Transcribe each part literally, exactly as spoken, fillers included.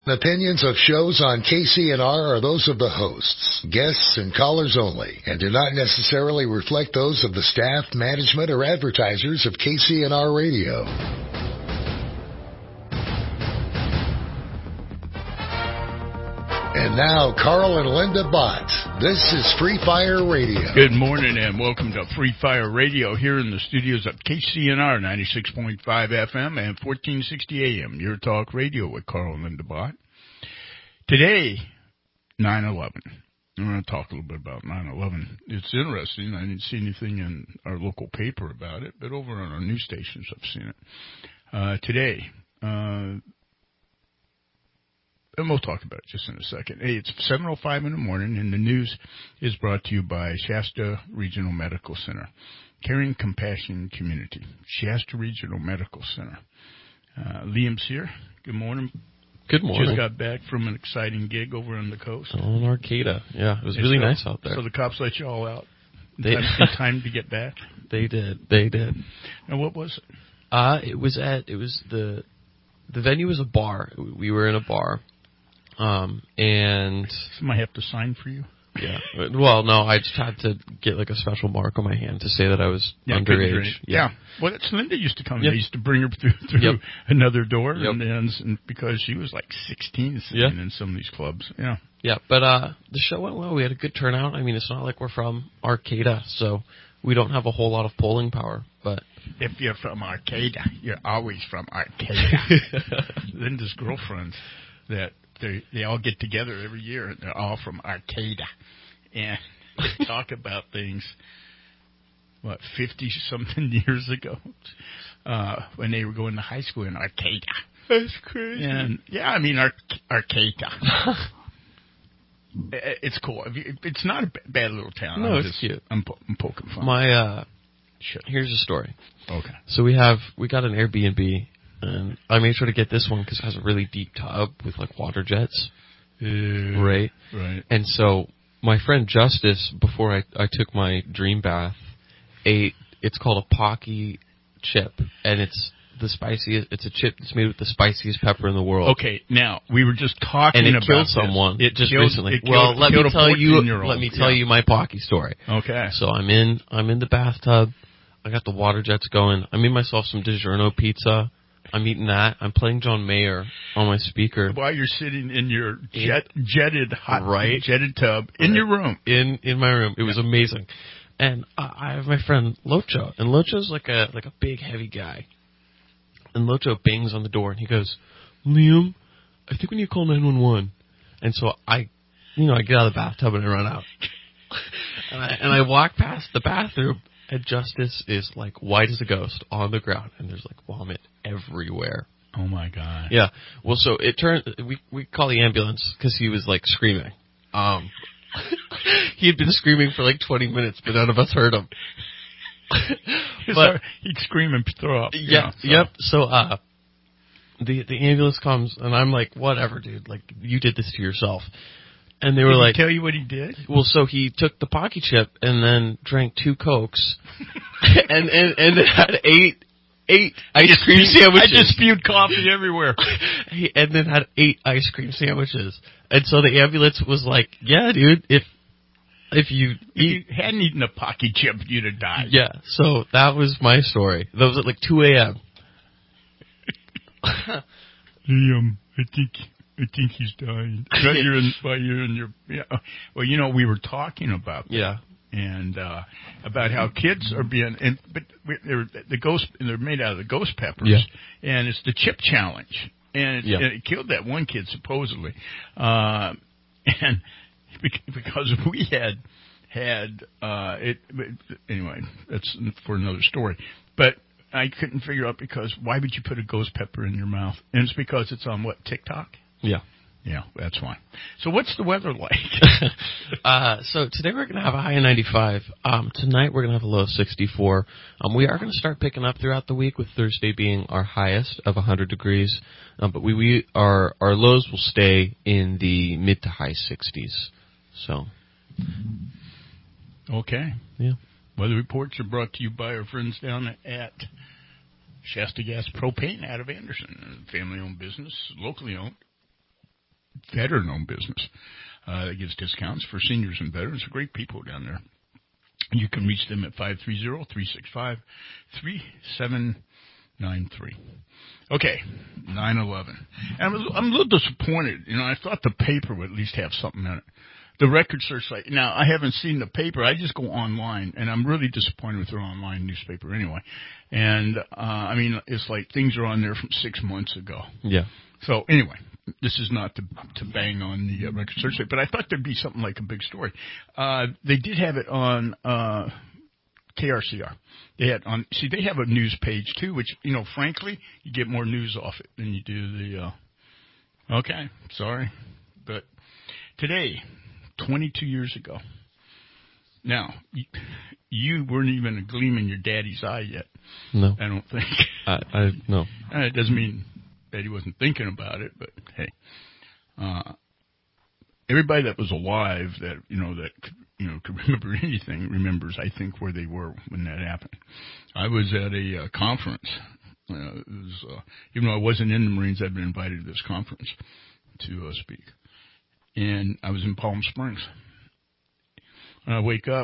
The opinions of shows on K C N R are those of the hosts, guests, and callers only, and do not necessarily reflect those of the staff, management, or advertisers of K C N R Radio. And now, Carl and Linda Bott. This is Free Fire Radio. Good morning and welcome to Free Fire Radio here in the studios of K C N R ninety-six point five F M and fourteen sixty A M, your talk radio with Carl and Linda Bott. Today, nine eleven. I'm going to talk a little bit about nine eleven. It's interesting. I didn't see anything in our local paper about it, but over on our news stations I've seen it. Uh, today, uh, and we'll talk about it just in a second. Hey, it's seven oh five in the morning, and the news is brought to you by Shasta Regional Medical Center. Caring Compassion Community. Shasta Regional Medical Center. Uh, Liam's here. Good morning. Good morning. Just got back from an exciting gig over on the coast. On Arcata. Yeah, it was And really so, nice out there. So the cops let you all out in, They, time, in time to get back? They did. They did. And what was it? Uh, it was at, it was the, the venue was a bar. We were in a bar. Um, and Somebody have to sign for you? yeah, well, no, I just had to get like a special mark on my hand to say that I was Yeah, underage. Yeah. yeah. Well, that's Linda used to come. Yep. They used to bring her through, through Yep. another door, Yep. and, and, and because she was like sixteen sitting Yeah. in some of these clubs. Yeah. Yeah, but uh, the show went well. We had a good turnout. I mean, it's not like we're from Arcata, so we don't have a whole lot of polling power, but If you're from Arcata, you're always from Arcata. Linda's girlfriends, that they they all get together every year, and they're all from Arcata, and they talk about things. What fifty something years ago, uh, when they were going to high school in Arcata. that's crazy. And yeah, I mean Ar- Arcata. It's cool. It's not a bad little town. No, I'm it's just, cute. I'm, po- I'm poking fun. My uh, Shit. here's a story. Okay. So we have we got an Airbnb, and I made sure to get this one because it has a really deep tub with like water jets, Uh, right? Right. And so my friend Justice, before I I took my dream bath, ate. It's called a Pocky chip, and it's the spiciest. It's a chip that's made with the spiciest pepper in the world. Okay, now we were just talking And it about killed this. someone It just killed, recently. it well, killed, let killed me a tell you. fourteen-year-old. Let me tell Yeah. you my Pocky story. Okay. So I'm in. I'm in the bathtub. I got the water jets going. I made myself some DiGiorno pizza. I'm eating that. I'm playing John Mayer on my speaker While you're sitting in your jet, jetted hot Right. jetted tub in Right. your room. in in my room. It was amazing. And uh, I have my friend Locho, and Locho's like a like a big heavy guy. And Locho bangs on the door, and he goes, "Liam, I think we need to call nine one one." And so I, you know, I get out of the bathtub and I run out, and I and I walk past the bathroom, and Justice is like white as a ghost on the ground, and there's like vomit everywhere. Oh my god. Yeah. Well, so it turned. We we call the ambulance because he was like screaming. Um, he had been screaming for like twenty minutes, but none of us heard him. But he'd scream and throw up. Yeah. You know, Yep. So uh, the the ambulance comes, and I'm like, whatever, dude. Like you did this to yourself. And they Did were he like, tell you what he did? well, so he took the Pocky chip and then drank two Cokes, and and and it had eight. Eight ice cream sandwiches. I just spewed coffee everywhere. He, and then had eight ice cream sandwiches. And so the ambulance was like, yeah, dude, if if you If eat... you hadn't eaten a Pocky chip, you'd have died. Yeah, so that was my story. That was at like two a.m. Liam, I think I think he's dying. While you're in, while you're in your, yeah. Well, you know, we were talking about that. Yeah. And uh, about how kids are being, and but they're the ghost, they're made out of the ghost peppers, Yeah. and it's the chip challenge, and it, Yeah. and it killed that one kid supposedly, uh, and because we had had uh, it anyway, that's for another story, but I couldn't figure out because why would you put a ghost pepper in your mouth? And it's because it's on what, TikTok? Yeah. Yeah, that's why. So what's the weather like? uh, so today we're going to have a high of ninety-five. Um, tonight we're going to have a low of sixty-four. Um, we are going to start picking up throughout the week, with Thursday being our highest of one hundred degrees. Um, but we, we our our lows will stay in the mid to high sixties. So. Okay. Yeah. Weather reports are brought to you by our friends down at Shasta Gas Propane out of Anderson. Family-owned business, locally owned. veteran-owned business uh, that gives discounts for seniors and veterans. They're great people down there. You can reach them at five three zero, three six five, three seven nine three. Okay, nine eleven. And I'm, I'm a little disappointed. You know, I thought the paper would at least have something in it. The Record Searchlight. Now, I haven't seen the paper. I just go online, and I'm really disappointed with their online newspaper anyway. And, uh, I mean, it's like things are on there from six months ago. Yeah. So, anyway, this is not to, to bang on the uh, Record Searchlight, but I thought there'd be something like a big story. Uh, they did have it on uh, K R C R. They had on. See, they have a news page, too, which, you know, frankly, you get more news off it than you do the, uh, okay, sorry. But today, twenty-two years ago. Now, you, you weren't even a gleam in your daddy's eye yet. No. I don't think. I, I no. It doesn't mean that he wasn't thinking about it, but hey. Uh, everybody that was alive that, you know, that, you know, could remember anything remembers, I think, where they were when that happened. I was at a uh, conference. Uh, it was, uh, even though I wasn't in the Marines, I'd been invited to this conference to uh, speak. And I was in Palm Springs. And I wake up,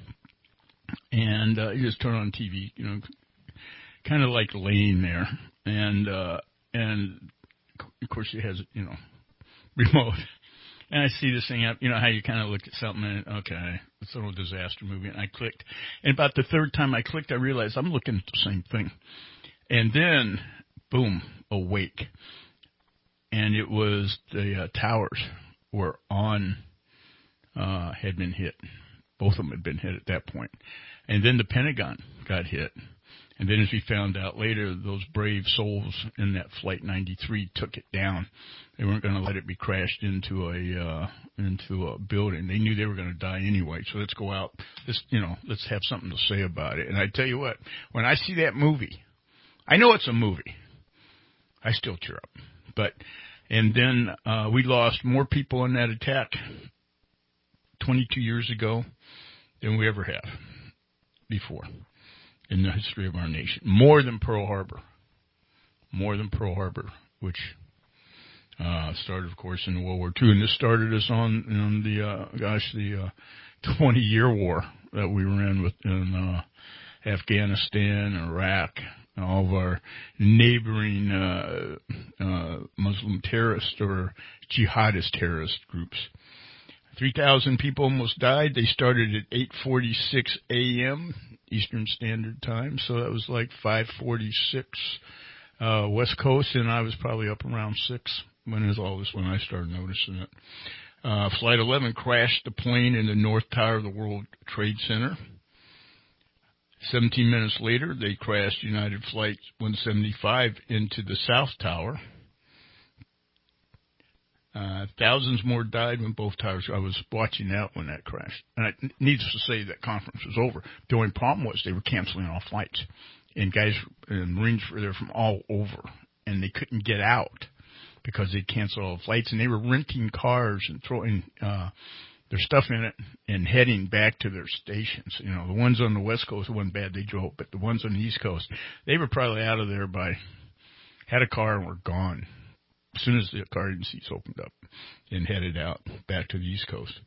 and uh, you just turn on T V, you know, kind of like laying there. And, uh, and of course, it has, you know, remote. And I see this thing up, you know, how you kind of look at something and, okay, it's a little disaster movie. And I clicked. And about the third time I clicked, I realized I'm looking at the same thing. And then, boom, awake. And it was the uh, towers were on, uh, had been hit. Both of them had been hit at that point. And then the Pentagon got hit. And then as we found out later, those brave souls in that Flight ninety-three took it down. They weren't going to let it be crashed into a, uh, into a building. They knew they were going to die anyway. So let's go out. Let's, you know, let's have something to say about it. And I tell you what, when I see that movie, I know it's a movie. I still cheer up. But, and then, uh, we lost more people in that attack twenty-two years ago than we ever have before in the history of our nation. More than Pearl Harbor. More than Pearl Harbor, which uh, started, of course, in World War Two. And this started us on, on the, uh, gosh, the uh, twenty-year war that we were in with in uh, Afghanistan, Iraq, and all of our neighboring uh, uh, Muslim terrorist or jihadist terrorist groups. three thousand people almost died. They started at eight forty-six a.m. Eastern Standard Time, so that was like five forty-six uh, West Coast, and I was probably up around six when it was all this when I started noticing it. Uh, Flight eleven crashed the plane in the North Tower of the World Trade Center. Seventeen minutes later, they crashed United Flight one seventy-five into the South Tower. Uh, thousands more died when both towers. I was watching that when that crashed. And I, needless to say, that conference was over. The only problem was they were canceling all flights, and guys and Marines were there from all over, and they couldn't get out because they'd canceled all the flights, and they were renting cars and throwing uh, their stuff in it and heading back to their stations. You know, the ones on the West Coast wasn't bad; they drove, but the ones on the East Coast, they were probably out of there by had a car and were gone as soon as the car seats opened up and headed out back to the East Coast.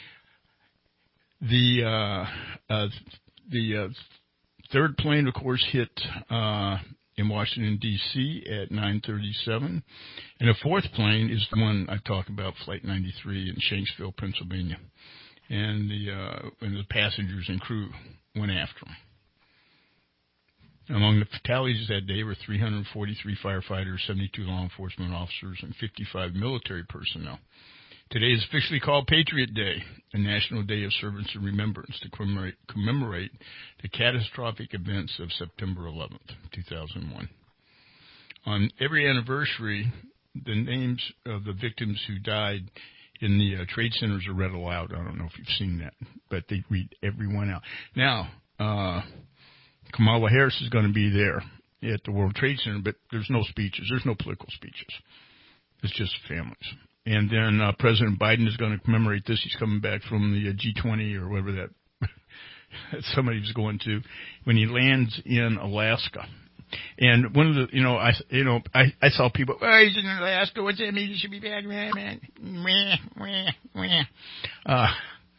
The uh, uh, the uh, third plane, of course, hit uh, in Washington, D C at nine thirty-seven. And the fourth plane is the one I talked about, Flight ninety-three in Shanksville, Pennsylvania. And the, uh, and the passengers and crew went after them. Among the fatalities that day were three hundred forty-three firefighters, seventy-two law enforcement officers, and fifty-five military personnel. Today is officially called Patriot Day, a national day of service and remembrance to commemorate, commemorate the catastrophic events of September eleventh, two thousand one. On every anniversary, the names of the victims who died in the uh, trade centers are read aloud. I don't know if you've seen that, but they read everyone out. Now, uh... Kamala Harris is going to be there at the World Trade Center, but there's no speeches. There's no political speeches. It's just families. And then uh, President Biden is going to commemorate this. He's coming back from the uh, G twenty or whatever that somebody was going to. When he lands in Alaska, And one of the, you know, I, you know, I, I saw people, oh, he's in Alaska. What's that mean? He should be back, man, man. Uh,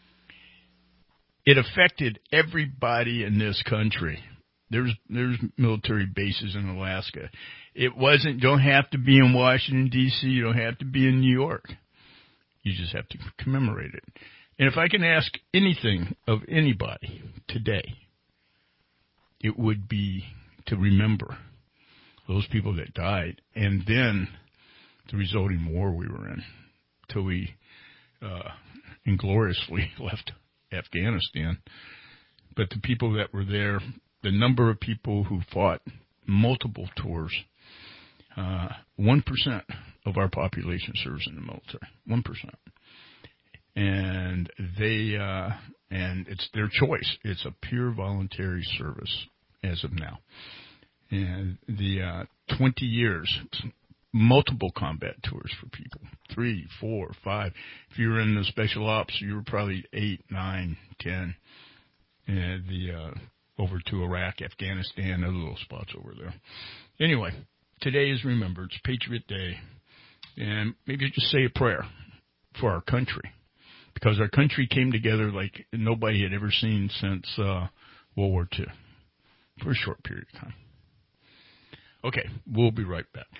it affected everybody in this country. There's, there's military bases in Alaska. It wasn't, don't have to be in Washington, D C. You don't have to be in New York. You just have to commemorate it. And if I can ask anything of anybody today, it would be to remember those people that died and then the resulting war we were in till we uh, ingloriously left Afghanistan. But the people that were there, the number of people who fought multiple tours, uh, one percent of our population serves in the military, one percent. And they, uh, and it's their choice. It's a pure voluntary service as of now. And the, uh, twenty years, multiple combat tours for people. Three, four, five. If you were in the special ops, you were probably eight, nine, ten. And the, uh, over to Iraq, Afghanistan, other little spots over there. Anyway, today is remembered. It's Patriot Day. And maybe just say a prayer for our country. Because our country came together like nobody had ever seen since uh, World War Two for a short period of time. Okay, we'll be right back.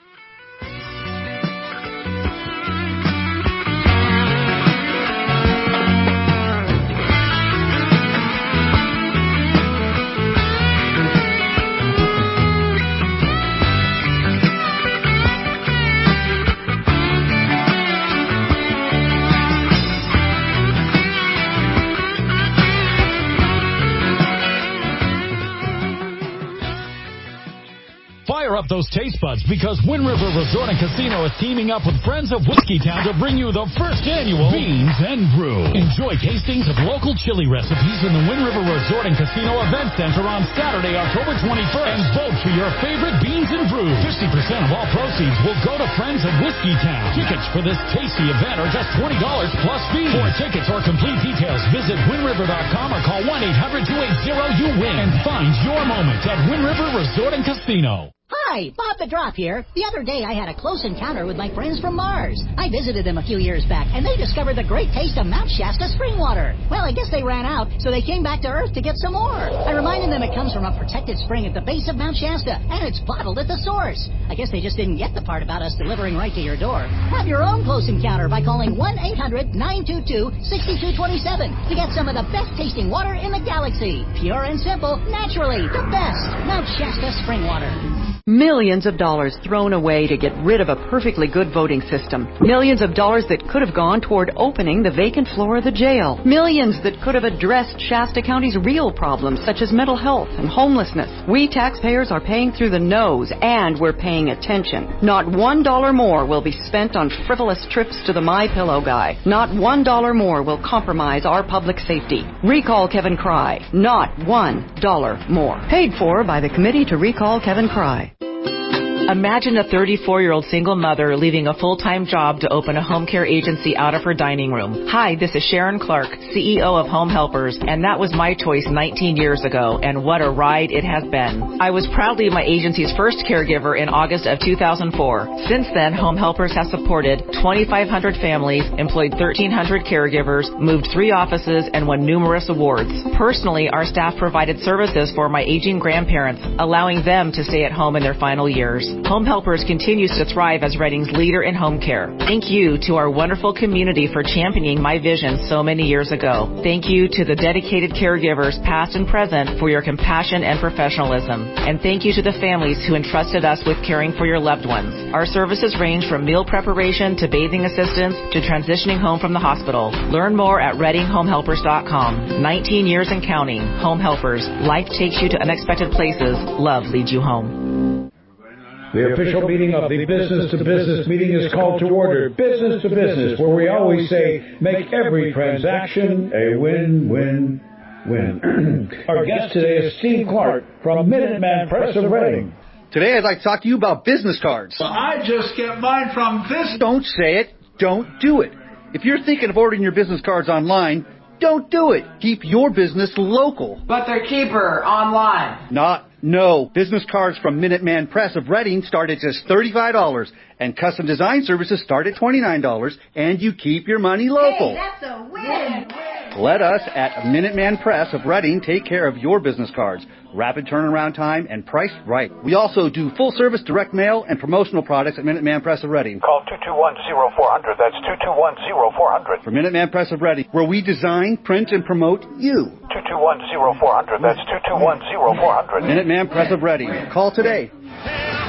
Fire up those taste buds because Wind River Resort and Casino is teaming up with Friends of Whiskeytown to bring you the first annual Beans and Brew. Enjoy tastings of local chili recipes in the Wind River Resort and Casino Event Center on Saturday, October twenty-first. And vote for your favorite Beans and Brew. fifty percent of all proceeds will go to Friends of Whiskeytown. Tickets for this tasty event are just twenty dollars plus fees. For tickets or complete details, visit wind river dot com or call one eight hundred two eight zero you win. And find your moment at Wind River Resort and Casino. Hi, Bob the Drop here. The other day I had a close encounter with my friends from Mars. I visited them a few years back, and they discovered the great taste of Mount Shasta spring water. Well, I guess they ran out, so they came back to Earth to get some more. I reminded them it comes from a protected spring at the base of Mount Shasta, and it's bottled at the source. I guess they just didn't get the part about us delivering right to your door. Have your own close encounter by calling one eight hundred nine two two six two two seven to get some of the best tasting water in the galaxy. Pure and simple, naturally, the best. Mount Shasta spring water. Millions of dollars thrown away to get rid of a perfectly good voting system. Millions of dollars that could have gone toward opening the vacant floor of the jail. Millions that could have addressed Shasta County's real problems such as mental health and homelessness. We taxpayers are paying through the nose, and we're paying attention. Not one dollar more will be spent on frivolous trips to the My Pillow guy. Not one dollar more will compromise our public safety. Recall Kevin Cry. Not one dollar more. Paid for by the Committee to Recall Kevin Cry. Imagine a thirty-four-year-old single mother leaving a full-time job to open a home care agency out of her dining room. Hi, this is Sharon Clark, C E O of Home Helpers, and that was my choice nineteen years ago, and what a ride it has been. I was proudly my agency's first caregiver in August of two thousand four. Since then, Home Helpers has supported twenty-five hundred families, employed thirteen hundred caregivers, moved three offices, and won numerous awards. Personally, our staff provided services for my aging grandparents, allowing them to stay at home in their final years. Home Helpers continues to thrive as Reading's leader in home care. Thank you to our wonderful community for championing my vision so many years ago. Thank you to the dedicated caregivers, past and present, for your compassion and professionalism. And thank you to the families who entrusted us with caring for your loved ones. Our services range from meal preparation to bathing assistance to transitioning home from the hospital. Learn more at reading home helpers dot com. nineteen years and counting. Home Helpers. Life takes you to unexpected places. Love leads you home. The official meeting of the Business to Business meeting is called to order. Business to Business, where we always say, make every transaction a win-win-win. Our guest today is Steve Clark from Minuteman Press of Reading. Today I'd like to talk to you about business cards. Well, I just get mine from this. Don't say it. Don't do it. If you're thinking of ordering your business cards online, don't do it. Keep your business local. But they're cheaper online. Not No, business cards from Minuteman Press of Reading start at just thirty-five dollars, and custom design services start at twenty-nine dollars, and you keep your money local. Hey, that's a win! Let us at Minuteman Press of Reading take care of your business cards. Rapid turnaround time and priced right. We also do full-service direct mail and promotional products at Minuteman Press of Reading. Call two two one, zero four zero zero. That's two two one, zero four zero zero. For Minuteman Press of Reading, where we design, print, and promote you. two two one, zero four zero zero. That's two two one, zero four zero zero. Minuteman Press of Reading. Call today. Put your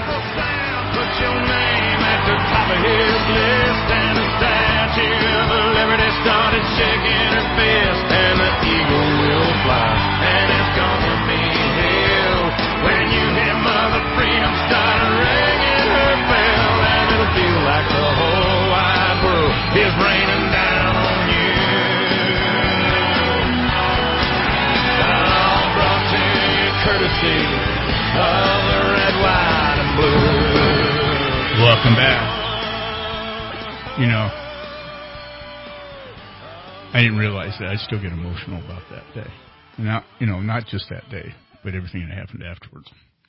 name at the top of his list, and the Statue of Liberty started shaking her fist, and the eagle will fly, and it's gonna be hell when you hear Mother Freedom start ringing her bell, and it'll feel like the whole wide world is raining down on you. All brought to you courtesy of the red, white, and blue. Welcome back. You know, I didn't realize that. I still get emotional about that day. Now, you know, not just that day, but everything that happened afterwards.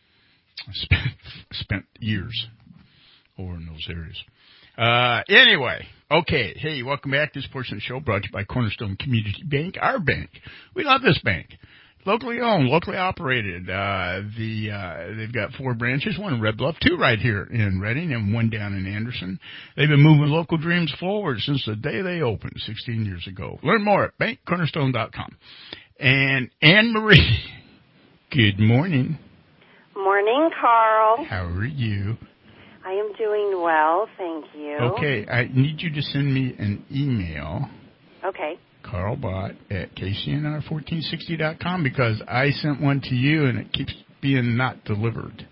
I spent, spent years over in those areas. Uh, anyway, okay. Hey, welcome back. This portion of the show brought to you by Cornerstone Community Bank, our bank. We love this bank. Locally owned, locally operated. Uh, the, uh, they've got four branches, one in Red Bluff, two right here in Reading, and one down in Anderson. They've been moving local dreams forward since the day they opened sixteen years ago. Learn more at bank cornerstone dot com. And Anne Marie, good morning. Morning, Carl. How are you? I am doing well, thank you. Okay, I need you to send me an email. Okay. Carl Bott at K C N R fourteen sixty dot com, because I sent one to you and it keeps being not delivered.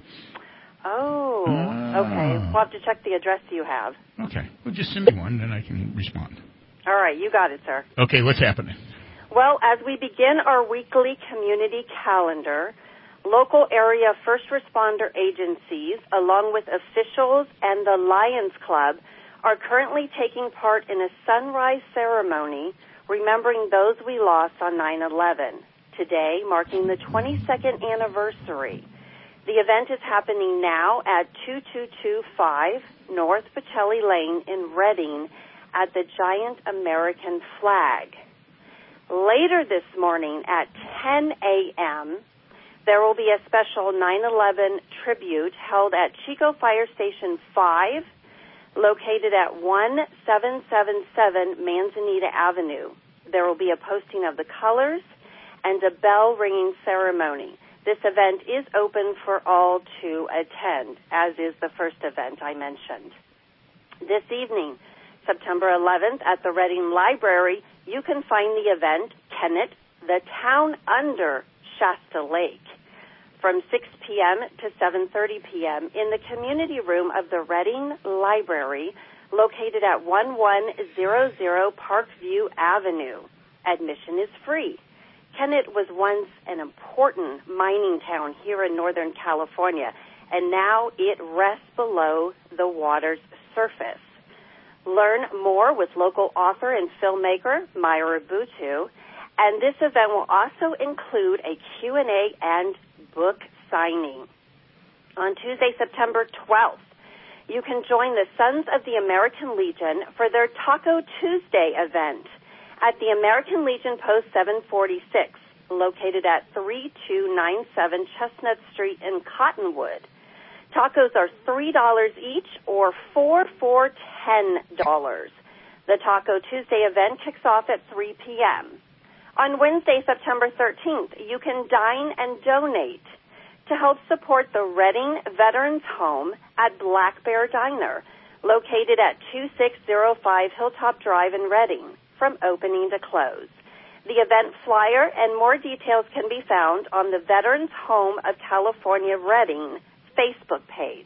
Oh, oh. okay. We'll have to check the address you have. Okay. Well, just send me one, then I can respond. All right, you got it, sir. Okay, what's happening? Well, as we begin our weekly community calendar, local area first responder agencies, along with officials and the Lions Club, are currently taking part in a sunrise ceremony remembering those we lost on nine eleven, today marking the twenty-second anniversary. The event is happening now at two two two five North Pacelli Lane in Reading at the Giant American Flag. Later this morning at ten a.m., there will be a special nine eleven tribute held at Chico Fire Station five, located at one seven seven seven Manzanita Avenue. There will be a posting of the colors and a bell ringing ceremony. This event is open for all to attend, as is the first event I mentioned. This evening, September eleventh, at the Reading Library, you can find the event, Kennet, the Town Under Shasta Lake, from six p.m. to seven thirty p.m. in the community room of the Reading Library, located at eleven hundred Parkview Avenue. Admission is free. Kennet was once an important mining town here in Northern California, and now it rests below the water's surface. Learn more with local author and filmmaker Myra Butu, and this event will also include a Q and A and book signing. On Tuesday, September twelfth, you can join the Sons of the American Legion for their Taco Tuesday event at the American Legion Post seven forty-six, located at three two nine seven Chestnut Street in Cottonwood. Tacos are three dollars each, or four for ten dollars. The Taco Tuesday event kicks off at three p.m. On Wednesday, September thirteenth, you can dine and donate to help support the Reading Veterans Home at Black Bear Diner, located at two six zero five Hilltop Drive in Reading, from opening to close. The event flyer and more details can be found on the Veterans Home of California Reading Facebook page.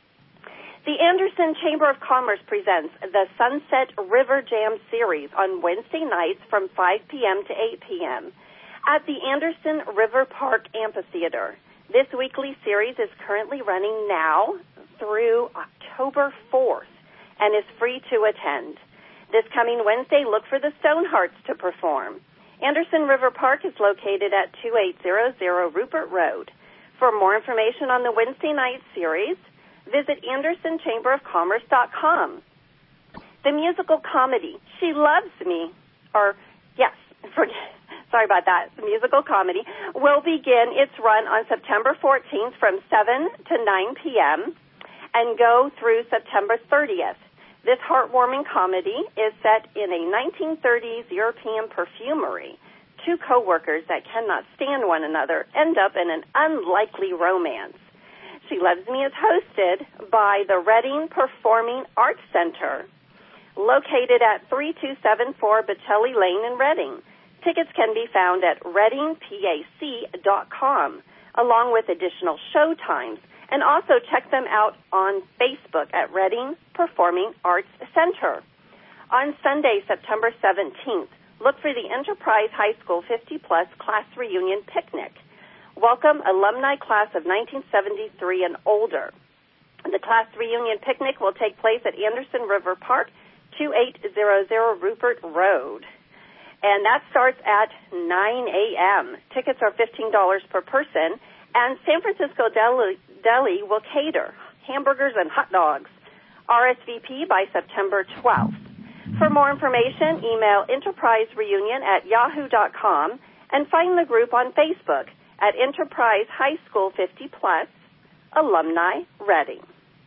The Anderson Chamber of Commerce presents the Sunset River Jam Series on Wednesday nights from five p.m. to eight p.m. at the Anderson River Park Amphitheater. This weekly series is currently running now through October fourth and is free to attend. This coming Wednesday, look for the Stonehearts to perform. Anderson River Park is located at two eight zero zero Rupert Road. For more information on the Wednesday night series, visit anderson chamber of commerce dot com. The musical comedy, She Loves Me, or, yes, forget, sorry about that, the musical comedy, will begin its run on September fourteenth from seven to nine p.m. and go through September thirtieth. This heartwarming comedy is set in a nineteen thirties European perfumery. Two co-workers that cannot stand one another end up in an unlikely romance. She Loves Me is hosted by the Reading Performing Arts Center, located at three two seven four Bocelli Lane in Reading. Tickets can be found at reading pac dot com, along with additional show times, and also check them out on Facebook at Reading Performing Arts Center. On Sunday, September seventeenth, look for the Enterprise High School fifty plus class reunion picnic. Welcome alumni class of nineteen seventy-three and older. The class reunion picnic will take place at Anderson River Park, twenty-eight hundred Rupert Road. And that starts at nine a.m. Tickets are fifteen dollars per person, and San Francisco Deli, Deli will cater hamburgers and hot dogs. R S V P by September twelfth. For more information, email enterprisereunion at yahoo dot com and find the group on Facebook at Enterprise High School fifty plus Alumni Reading.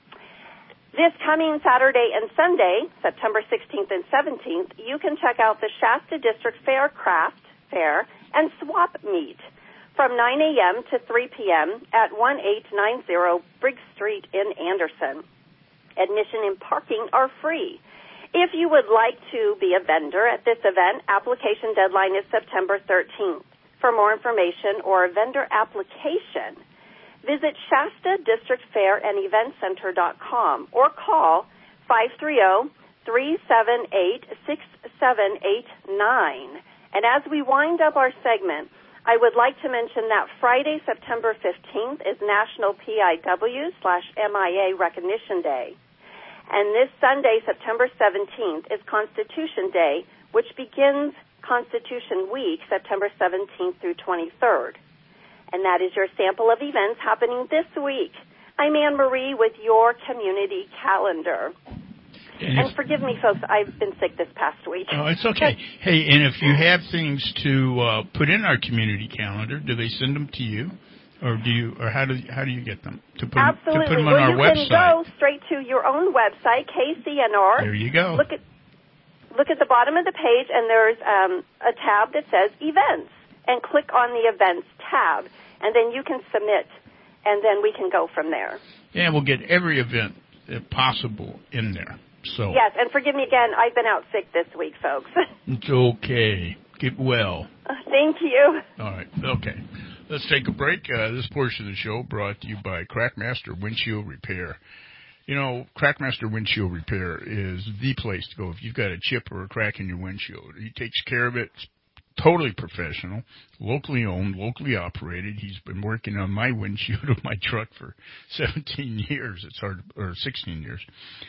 This coming Saturday and Sunday, September sixteenth and seventeenth, you can check out the Shasta District Fair Craft Fair and Swap Meet from nine a.m. to three p.m. at eighteen ninety Briggs Street in Anderson. Admission and parking are free. If you would like to be a vendor at this event, application deadline is September thirteenth. For more information or a vendor application, visit Shasta District Fair and Event Center dot com or call five three zero, three seven eight, six seven eight nine. And as we wind up our segment, I would like to mention that Friday, September fifteenth is National P I W slash M I A Recognition Day. And this Sunday, September seventeenth, is Constitution Day, which begins Constitution Week, September seventeenth through twenty-third. And that is your sample of events happening this week. I'm Anne Marie with your community calendar. And, and forgive me, folks, I've been sick this past week. Oh, it's okay. Hey, and if you have things to uh, put in our community calendar, do they send them to you? Or do you, or how do how do you get them to put Absolutely. to put them on well, our you website? You can go straight to your own website, K C N R. There you go. Look at look at the bottom of the page, and there's um, a tab that says Events, and click on the Events tab, and then you can submit, and then we can go from there. Yeah, we'll get every event possible in there. So yes, and forgive me again, I've been out sick this week, folks. It's okay. Get well. Uh, thank you. All right. Okay. Let's take a break. Uh, this portion of the show brought to you by Crackmaster Windshield Repair. You know, Crackmaster Windshield Repair is the place to go if you've got a chip or a crack in your windshield. He takes care of it. It's totally professional, locally owned, locally operated. He's been working on my windshield of my truck for seventeen years. It's hard, or sixteen years.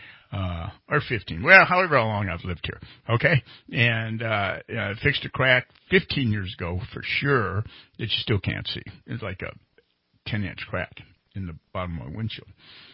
Uh, or fifteen. Well, however long I've lived here. Okay? And, uh, I fixed a crack fifteen years ago for sure that you still can't see. It's like a ten inch crack in the bottom of my windshield.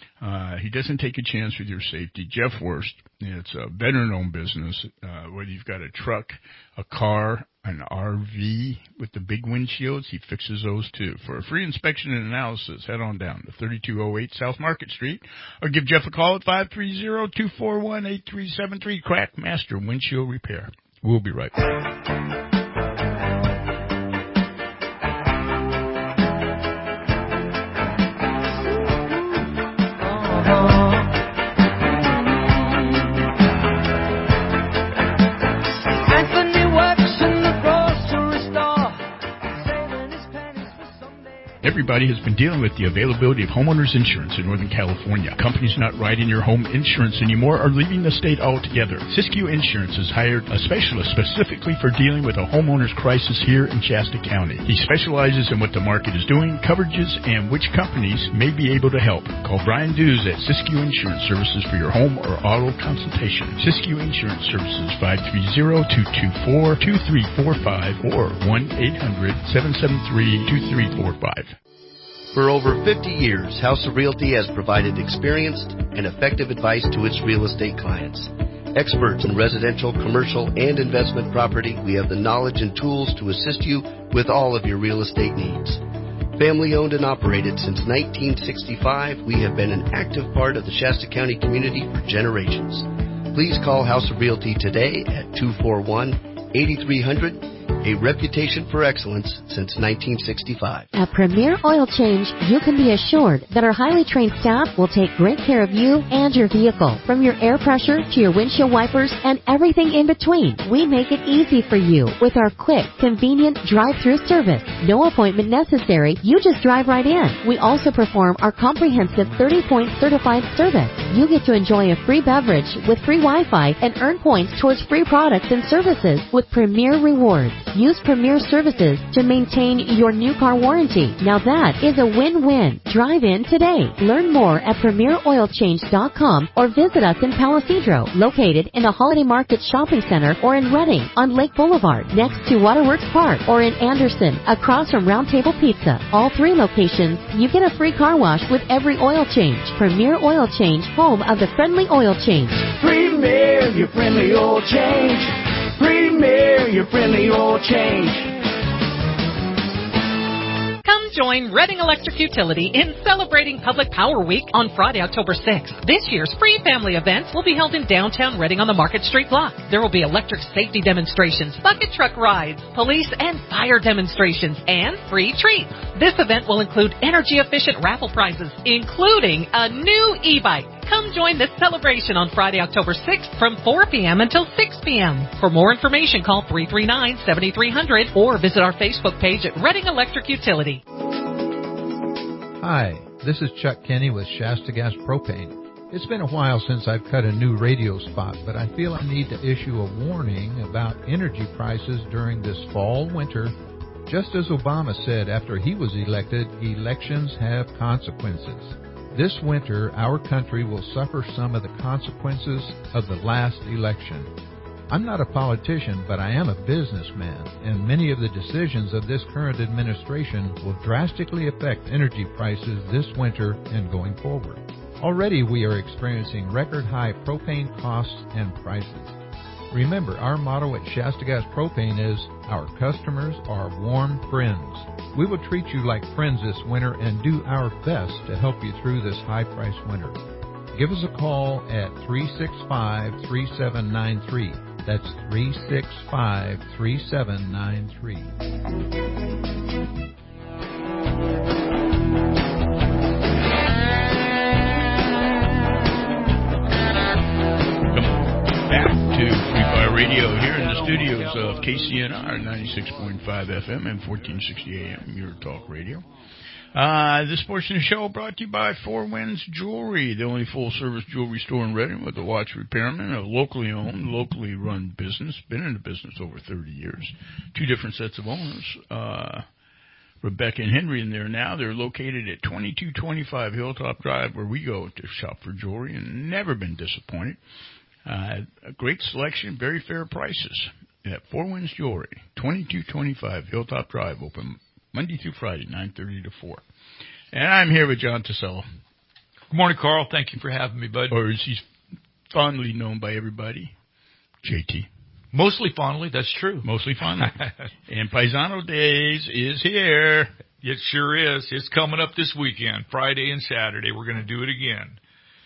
Uh, he doesn't take a chance with your safety. Jeff Worst, it's a veteran-owned business. Uh, whether you've got a truck, a car, an R V with the big windshields, he fixes those too. For a free inspection and analysis, head on down to thirty-two oh eight South Market Street or give Jeff a call at five three zero, two four one, eight three seven three. Crackmaster Windshield Repair. We'll be right back. Everybody has been dealing with the availability of homeowners insurance in Northern California. Companies not writing your home insurance anymore are leaving the state altogether. Siskiyou Insurance has hired a specialist specifically for dealing with a homeowner's crisis here in Shasta County. He specializes in what the market is doing, coverages, and which companies may be able to help. Call Brian Dews at Siskiyou Insurance Services for your home or auto consultation. Siskiyou Insurance Services, five three zero, two two four, two three four five or one eight hundred, seven seven three, two three four five. For over fifty years, House of Realty has provided experienced and effective advice to its real estate clients. Experts in residential, commercial, and investment property, we have the knowledge and tools to assist you with all of your real estate needs. Family owned and operated since nineteen sixty-five, we have been an active part of the Shasta County community for generations. Please call House of Realty today at two four one, eight three zero zero. A reputation for excellence since nineteen sixty-five. At Premier Oil Change, you can be assured that our highly trained staff will take great care of you and your vehicle. From your air pressure to your windshield wipers and everything in between, we make it easy for you with our quick, convenient drive-through service. No appointment necessary. You just drive right in. We also perform our comprehensive thirty-point certified service. You get to enjoy a free beverage with free Wi-Fi and earn points towards free products and services with Premier Rewards. Use Premier Services to maintain your new car warranty. Now that is a win-win. Drive in today. Learn more at premier oil change dot com or visit us in Palisadro, located in the Holiday Market Shopping Center, or in Redding on Lake Boulevard, next to Waterworks Park, or in Anderson, across from Round Table Pizza. All three locations, you get a free car wash with every oil change. Premier Oil Change, home of the friendly oil change. Premier, your friendly oil change. Premier, your friendly oil change. Come join Redding Electric Utility in celebrating Public Power Week on Friday, October sixth. This year's free family events will be held in downtown Redding on the Market Street block. There will be electric safety demonstrations, bucket truck rides, police and fire demonstrations, and free treats. This event will include energy-efficient raffle prizes, including a new e-bike. Come join this celebration on Friday, October sixth from four p.m. until six p.m. For more information, call three three nine, seven three zero zero or visit our Facebook page at Redding Electric Utility. Hi, this is Chuck Kenny with Shasta Gas Propane. It's been a while since I've cut a new radio spot, but I feel I need to issue a warning about energy prices during this fall winter. Just as Obama said after he was elected, elections have consequences. This winter, our country will suffer some of the consequences of the last election. I'm not a politician, but I am a businessman, and many of the decisions of this current administration will drastically affect energy prices this winter and going forward. Already we are experiencing record-high propane costs and prices. Remember, our motto at Shasta Gas Propane is, our customers are warm friends. We will treat you like friends this winter and do our best to help you through this high-priced winter. Give us a call at three six five, three seven nine three. That's three six five, three seven nine three. Radio here in the studios of K C N R ninety-six point five F M and fourteen sixty A M, your talk radio. Uh, this portion of the show brought to you by Four Winds Jewelry, the only full-service jewelry store in Redding with a watch repairman, a locally owned, locally run business, been in the business over thirty years. Two different sets of owners, uh, Rebecca and Henry in there now. They're located at twenty-two twenty-five Hilltop Drive, where we go to shop for jewelry, and never been disappointed. Uh, a great selection, very fair prices at Four Winds Jewelry, twenty-two twenty-five Hilltop Drive, open Monday through Friday, nine thirty to four. And I'm here with John Tassella. Good morning, Carl. Thank you for having me, bud. Or as he's fondly known by everybody, J T. Mostly fondly, that's true. Mostly fondly. And Paisano Days is here. It sure is. It's coming up this weekend, Friday and Saturday. We're going to do it again.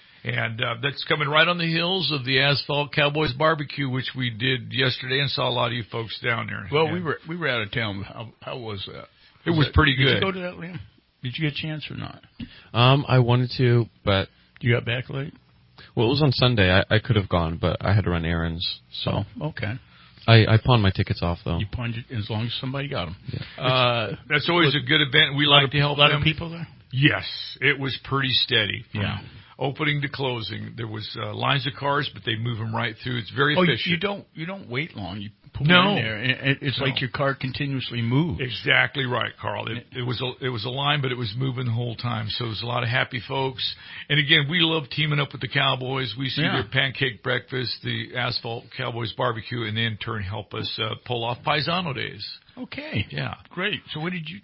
And uh, that's coming right on the heels of the Asphalt Cowboys Barbecue, which we did yesterday, and saw a lot of you folks down there. Well, and we were we were out of town. How, how was that? It was, was that, pretty good. Did you go to that, Liam? Did you get a chance or not? Um, I wanted to, but you got back late. Well, it was on Sunday. I, I could have gone, but I had to run errands. So oh, okay. I, I pawned my tickets off though. You pawned it as long as somebody got them. Yeah. Uh, that's always a good event. We like to help a lot them. of people there. Yes, it was pretty steady. Yeah. Opening to closing, there was uh, lines of cars, but they move them right through. It's very oh, efficient. You don't you don't wait long. You pull no. in there, and it's no. like your car continuously moves. Exactly right, Carl. It, it was a, it was a line, but it was moving the whole time. So there's a lot of happy folks. And again, we love teaming up with the Cowboys. We see yeah. their pancake breakfast, the Asphalt Cowboys barbecue, and they in turn help us uh, pull off Paisano Days. Okay, yeah, great. So what did you do?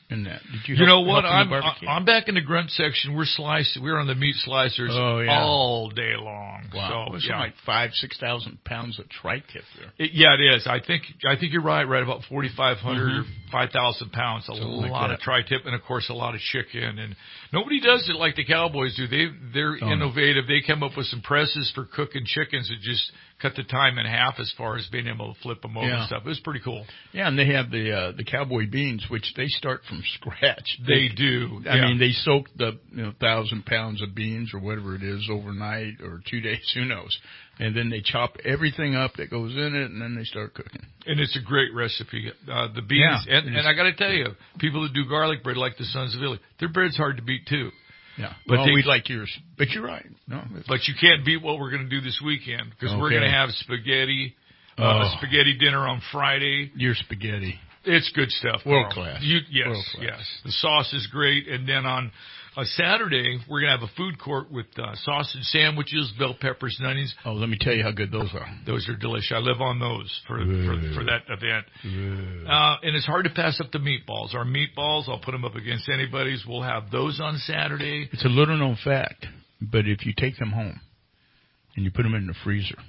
in that? Did you? You help, know what? help in the I'm barbecue? I'm back in the grunt section. We're slicing. We're on the meat slicers oh, yeah. all day long. Wow, So, it's yeah. like five, six thousand pounds of tri-tip there. It, yeah, it is. I think I think you're right. Right about forty-five hundred Mhm. or five thousand pounds. A Something lot like of tri-tip, and of course a lot of chicken. And nobody does it like the Cowboys do. They they're Oh, no. innovative. They come up with some presses for cooking chickens that just cut the time in half as far as being able to flip them over Yeah. and stuff. It was pretty cool. Yeah, and they have the uh, the cowboy beans, which they start from scratch. They do. I yeah. mean, they soak the you know thousand pounds of beans or whatever it is overnight or two days, who knows, and then they chop everything up that goes in it, and then they start cooking. And it's a great recipe. Uh, the beans, Yeah, and, and I got to tell you, people that do garlic bread like the Sons of Italy, their bread's hard to beat too. Yeah, But well, they- we like yours, but you're right. No, it's- But you can't beat what we're going to do this weekend because we're Okay. going to have spaghetti, uh, Oh. a spaghetti dinner on Friday. your spaghetti. It's good stuff. World Carl. class. You, yes, World class. yes. The sauce is great. And then on a Saturday, we're going to have a food court with uh, sausage sandwiches, bell peppers, and onions. Oh, let me tell you how good those are. Those are delicious. I live on those for for, for that event. Uh, and it's hard to pass up the meatballs. Our meatballs, I'll put them up against anybody's. We'll have those on Saturday. It's a little known fact, but if you take them home and you put them in the freezer,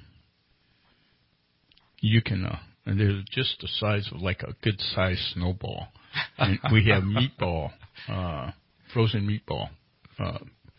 you can, uh, and they're just the size of like a good sized snowball. And we have meatball, uh, frozen meatball, uh,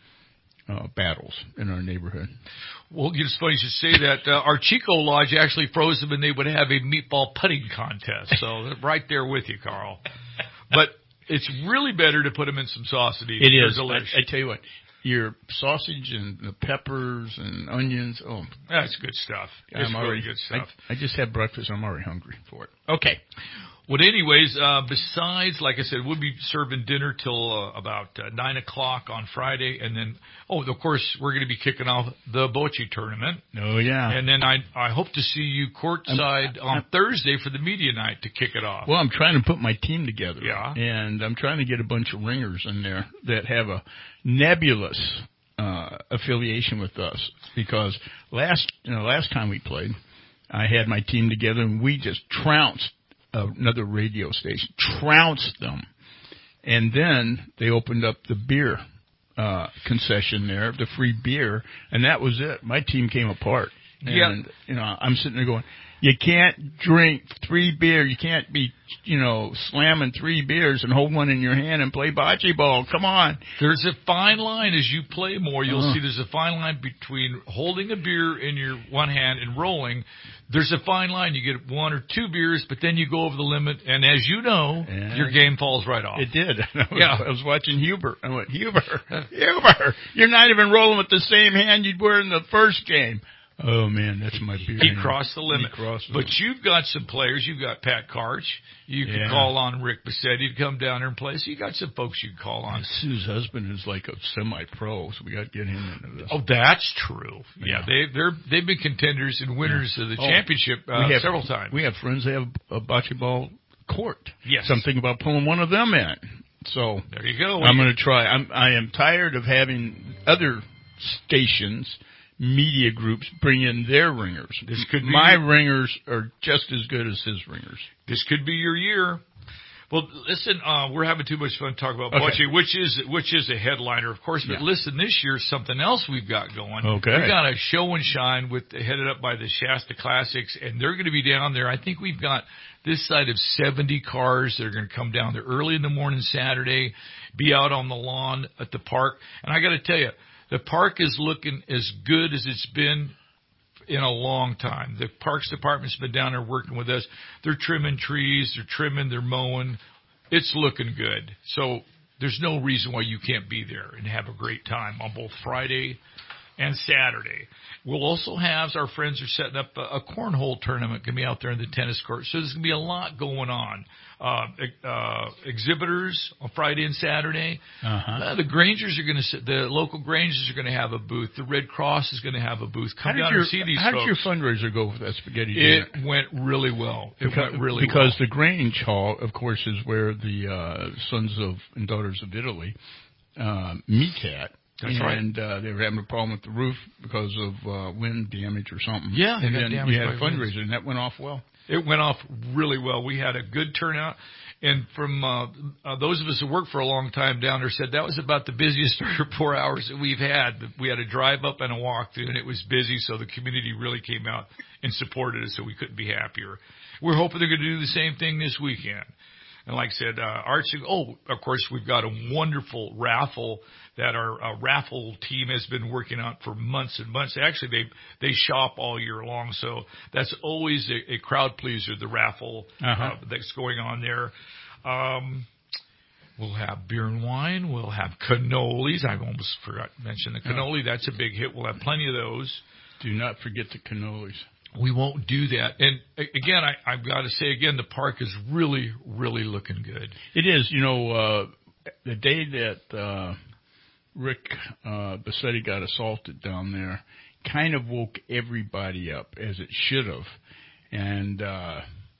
uh, battles in our neighborhood. Well, it's funny you should say that. Uh, our Chico Lodge actually froze them, and they would have a meatball putting contest. So they're right there with you, Carl. But it's really better to put them in some sauce and eat. It They're is. delicious. I, I tell you what, your sausage and the peppers and onions. Oh, That's good stuff. It's I'm really already, good stuff. I, I just had breakfast. I'm already hungry for it. Okay. Well, anyways, uh, besides, like I said, we'll be serving dinner till uh, about uh, nine o'clock on Friday, and then, oh, of course, we're going to be kicking off the Bocce tournament. Oh, yeah. And then I I hope to see you courtside I'm- on I'm- Thursday for the media night to kick it off. Well, I'm trying to put my team together. Yeah. And I'm trying to get a bunch of ringers in there that have a nebulous uh, affiliation with us, because last you know last time we played, I had my team together and we just trounced another radio station, trounced them, and then they opened up the beer uh, concession there, the free beer, and that was it. My team came apart. And, Yeah. you know, I'm sitting there going, you can't drink three beer. You can't be, you know, slamming three beers and hold one in your hand and play bocce ball. Come on. There's a fine line as you play more. You'll Uh. see there's a fine line between holding a beer in your one hand and rolling. There's a fine line. You get one or two beers, but then you go over the limit, and as you know, And your game falls right off. It did. I was, Yeah. I was watching Huber. I went, Huber, Huber, you're not even rolling with the same hand you were in the first game. Oh, man, that's my beer. He hand. crossed the limit. He crossed the But limit. you've got some players. You've got Pat Karch. You can Yeah. call on Rick Bassetti to come down there and play. So you got some folks you can call on. Sue's husband is like a semi-pro, so we got to get him into this. Oh, that's true. Yeah, Yeah. they they're they've been contenders and winners of the Oh, championship uh, we have, several times. We have friends that have a bocce ball court. Yes. Something about pulling one of them in. So There you go. I'm going to try. I'm, I am tired of having other stations, media groups bring in their ringers. This could be My your- ringers are just as good as his ringers. This could be your year. Well, listen, uh, we're having too much fun talking about Okay. Bocce, which is which is a headliner, of course. But Yeah. listen, this year something else we've got going. Okay. We've got a show and shine with headed up by the Shasta Classics, and they're going to be down there. I think we've got this side of seventy cars that are going to come down there early in the morning Saturday, be out on the lawn at the park. And I got to tell you, the park is looking as good as it's been in a long time. The Parks Department's been down there working with us. They're trimming trees, they're trimming, they're mowing. It's looking good. So there's no reason why you can't be there and have a great time on both Friday and Saturday. We'll also have, our friends are setting up a, a cornhole tournament, going to be out there in the tennis court. So there's going to be a lot going on. Uh, uh, exhibitors on Friday and Saturday. Uh-huh. Uh, the Grangers are going to sit, the local Grangers are going to have a booth. The Red Cross is going to have a booth. How Come did down your, and see these how folks. did your fundraiser go for that spaghetti It dinner? went really well. It Because, went really because well. the Grange Hall, of course, is where the uh, Sons of and Daughters of Italy uh, meet at. That's right. And uh, they were having a problem with the roof because of uh, wind damage or something. Yeah, they and got then damaged you had by a fundraiser, winds. and that went off well. It went off really well. We had a good turnout. And from uh, uh, those of us who worked for a long time down there said that was about the busiest three or four hours that we've had. We had a drive up and a walk through, and it was busy, so the community really came out and supported us, so we couldn't be happier. We're hoping they're going to do the same thing this weekend. And like I said, uh, Arts, oh, of course, we've got a wonderful raffle that our uh, raffle team has been working on for months and months. Actually, they they shop all year long, so that's always a, a crowd pleaser, the raffle Uh-huh. uh, that's going on there. Um, we'll have beer and wine. We'll have cannolis. I almost forgot to mention the cannoli. That's a big hit. We'll have plenty of those. Do not forget the cannolis. We won't do that. And again, I, I've got to say again, the park is really, really looking good. It is. You know, uh, the day that uh, Rick uh, Bassetti got assaulted down there kind of woke everybody up, as it should have. And uh,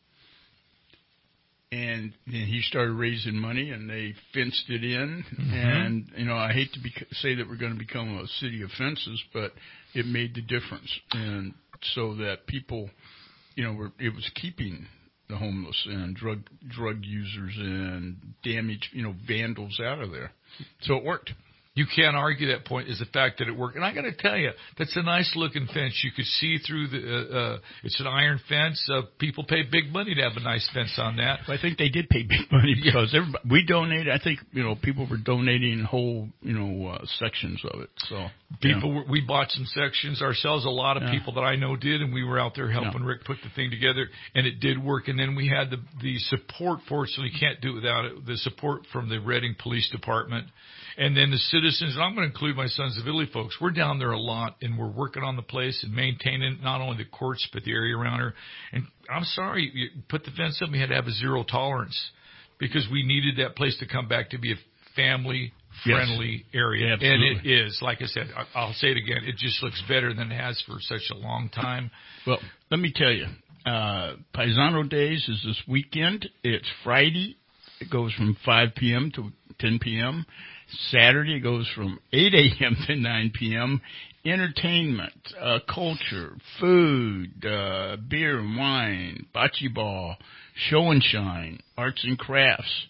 and then he started raising money, and they fenced it in. Mm-hmm. And, you know, I hate to be, say that we're going to become a city of fences, but it made the difference. And so that people, you know, were, it was keeping the homeless and drug drug users and damaged, you know, vandals out of there. So it worked. You can't argue that point is the fact that it worked. And I got to tell you, that's a nice looking fence. You could see through the, uh, uh, it's an iron fence. Uh, people pay big money to have a nice fence on that. I think they did pay big money because everybody, we donated. I think, you know, people were donating whole, you know, uh, sections of it. So people, yeah. were, we bought some sections ourselves. A lot of Yeah. people that I know did, and we were out there helping Yeah. Rick put the thing together, and it did work. And then we had the, the support, fortunately, you can't do it without it, the support from the Reading Police Department. And then the citizens, and I'm going to include my Sons of Italy folks, we're down there a lot, and we're working on the place and maintaining not only the courts, but the area around her. And I'm sorry, you put the fence up, we had to have a zero tolerance because we needed that place to come back to be a family-friendly Yes. area. Yeah, and absolutely. it is. Like I said, I'll say it again, it just looks better than it has for such a long time. Well, let me tell you, uh, Paisano Days is this weekend. It's Friday. It goes from five p.m. to ten p.m. Saturday it goes from eight a.m. to nine p.m. Entertainment, uh, culture, food, uh, beer and wine, bocce ball, show and shine, arts and crafts,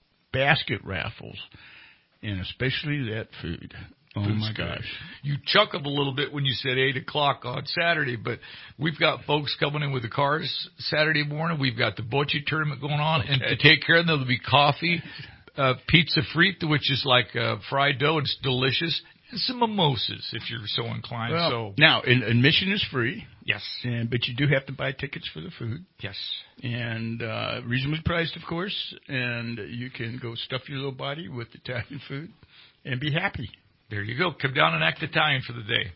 basket raffles, and especially that food. Oh, Food's my good. gosh. You chuckled a little bit when you said eight o'clock on Saturday, but we've got folks coming in with the cars Saturday morning. We've got the bocce tournament going on, Okay. and to take care of them, there'll be coffee, uh, pizza frita, which is like uh, fried dough. It's delicious. And some mimosas, if you're so inclined. Well, so now, in, admission is free. Yes. And, but you do have to buy tickets for the food. Yes. And uh, reasonably priced, of course. And you can go stuff your little body with Italian food and be happy. There you go. Come down and act Italian for the day.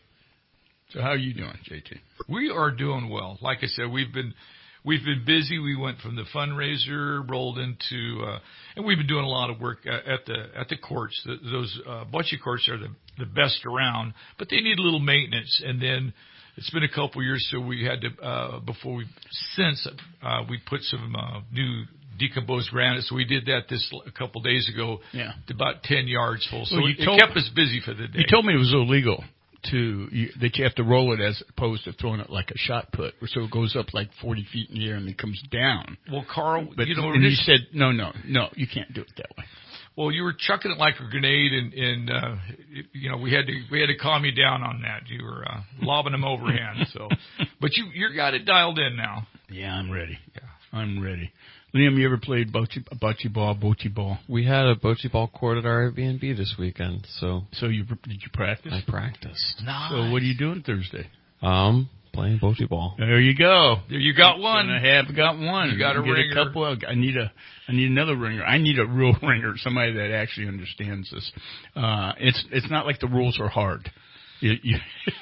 So how are you doing, J T? We are doing well. Like I said, we've been we've been busy. We went from the fundraiser, rolled into, uh, and we've been doing a lot of work at, at the at the courts. The, those uh, bocce courts are the the best around, but they need a little maintenance. And then it's been a couple of years, so we had to uh, before we since uh, we put some uh, new decomposed granite. So we did that this a couple of days ago. Yeah. About ten yards full. So Well, you it, told- it kept us busy for the day. You told me it was illegal to you, that you have to roll it as opposed to throwing it like a shot put, so it goes up like forty feet in the air and then comes down. Well, Carl, But you know, and you this- said no, no, no, you can't do it that way. Well, you were chucking it like a grenade, and, and uh, you know we had to we had to calm you down on that. You were uh, lobbing them overhand. So, but you you got it dialed in now. Yeah, I'm ready. Yeah, I'm ready. Liam, you ever played bocce, bocce ball, bocce ball? We had a bocce ball court at our Airbnb this weekend, so So you did you practice? I practiced. Nice. So what are you doing Thursday? Um, playing bocce ball. There you go. There you got one. I have got one. You got a Get ringer. A couple. I need a. I need another ringer. I need a real ringer. Somebody that actually understands this. Uh, it's it's not like the rules are hard. You you,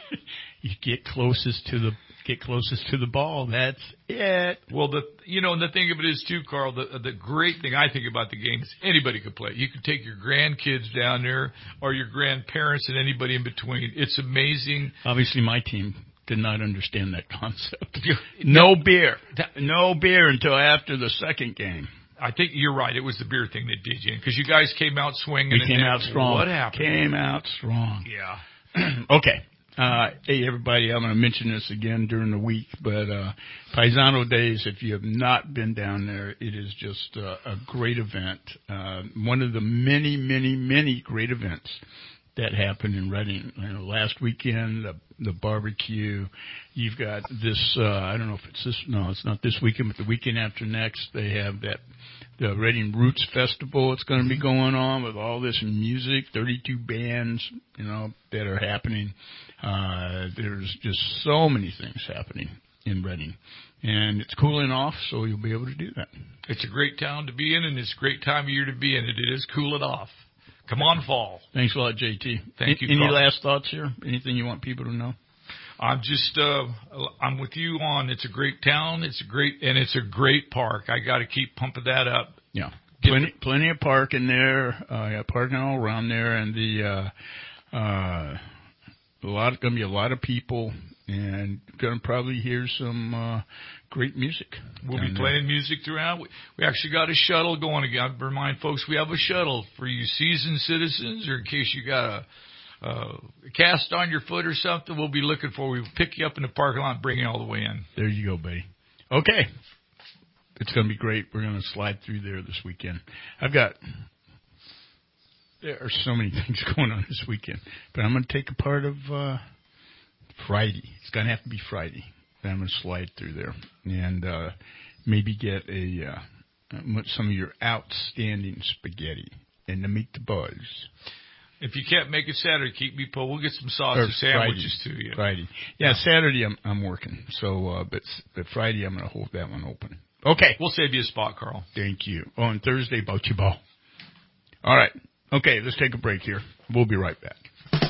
you get closest to the get closest to the ball. That's it. Well, the you know, and the thing of it is too, Carl. The the great thing I think about the game is anybody could play. You could take your grandkids down there, or your grandparents, and anybody in between. It's amazing. Obviously, my team did not understand that concept. No beer. No beer until after the second game. I think you're right. It was the beer thing that did you, because you guys came out swinging. We came and out strong. What happened? Came out strong. Yeah. Okay. Uh, hey, everybody, I'm going to mention this again during the week, but uh, Paisano Days, if you have not been down there, it is just uh, a great event. Uh, one of the many, many, many great events that happened in Reading. You know, last weekend, the, the barbecue. You've got this, uh, I don't know if it's this, no, it's not this weekend, but the weekend after next, they have that, the Reading Roots Festival. It's going to be going on with all this music, thirty-two bands, you know, that are happening. Uh, there's just so many things happening in Reading. And it's cooling off, so you'll be able to do that. It's a great town to be in, and it's a great time of year to be in it. It is cooling off. Come on, fall. Thanks a lot, J T. Thank you, Any Carl. last thoughts here? Anything you want people to know? I'm just, uh, I'm with you on, it's a great town, it's a great, and it's a great park. I got to keep pumping that up. Yeah. Plenty, plenty of parking there, uh, yeah, parking all around there, and the, uh, uh, a lot, gonna be a lot of people, and gonna probably hear some, uh, great music. We'll be playing music throughout. We, we actually got a shuttle going again. I remind folks we have a shuttle for you seasoned citizens, or in case you got a, Uh, cast on your foot or something, we'll be looking for. We'll pick you up in the parking lot and bring you all the way in. There you go, buddy. Okay. It's going to be great. We're going to slide through there this weekend. I've got, there are so many things going on this weekend, but I'm going to take a part of uh, Friday. It's going to have to be Friday. Then I'm going to slide through there and uh, maybe get a uh, some of your outstanding spaghetti and to meet the buzz. If you can't make it Saturday, keep me posted. We'll get some sausage sandwiches Friday, to you. Friday. Yeah, Saturday I'm I'm working. So, uh, but but Friday I'm going to hold that one open. Okay. We'll save you a spot, Carl. Thank you. Oh, and Thursday, Bocce Ball. All right. Okay, let's take a break here. We'll be right back.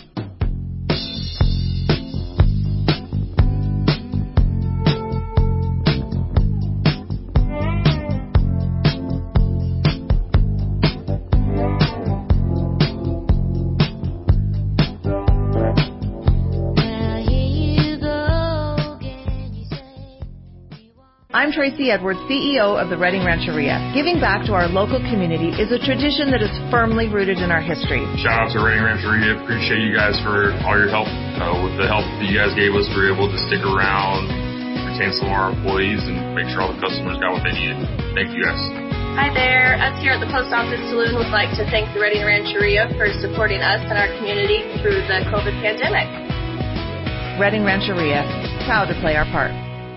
I'm Tracy Edwards, C E O of the Reading Rancheria. Giving back to our local community is a tradition that is firmly rooted in our history. Shout out to Reading Rancheria. Appreciate you guys for all your help. Uh, with the help that you guys gave us, we were able to stick around, retain some of our employees, and make sure all the customers got what they needed. Thank you guys. Hi there. Us here at the Post Office Saloon would like to thank the Reading Rancheria for supporting us and our community through the COVID pandemic. Reading Rancheria, proud to play our part.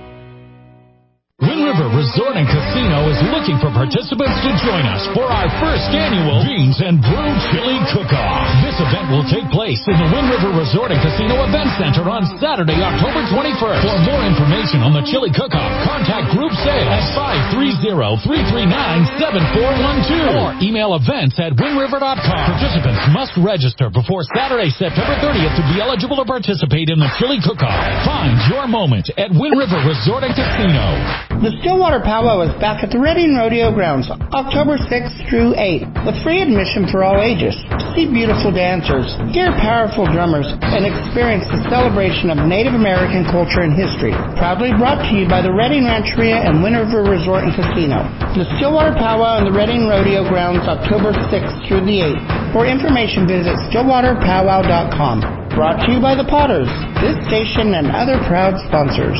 Wind River Resort and Casino is looking for participants to join us for our first annual Beans and Brew Chili Cook-Off. This event will take place in the Wind River Resort and Casino Event Center on Saturday, October twenty-first. For more information on the Chili Cook-Off, contact Group Sales at five three zero, three three nine, seven four one two or email events at wind river dot com. Participants must register before Saturday, September thirtieth to be eligible to participate in the Chili Cook-Off. Find your moment at Wind River Resort and Casino. The Stillwater Powwow is back at the Reading Rodeo Grounds, October sixth through eighth, with free admission for all ages. See beautiful dancers, hear powerful drummers, and experience the celebration of Native American culture and history. Proudly brought to you by the Reading Rancheria and Wind River Resort and Casino. The Stillwater Powwow and the Reading Rodeo Grounds, October sixth through the eighth. For information, visit stillwater powwow dot com. Brought to you by the Potters, this station, and other proud sponsors.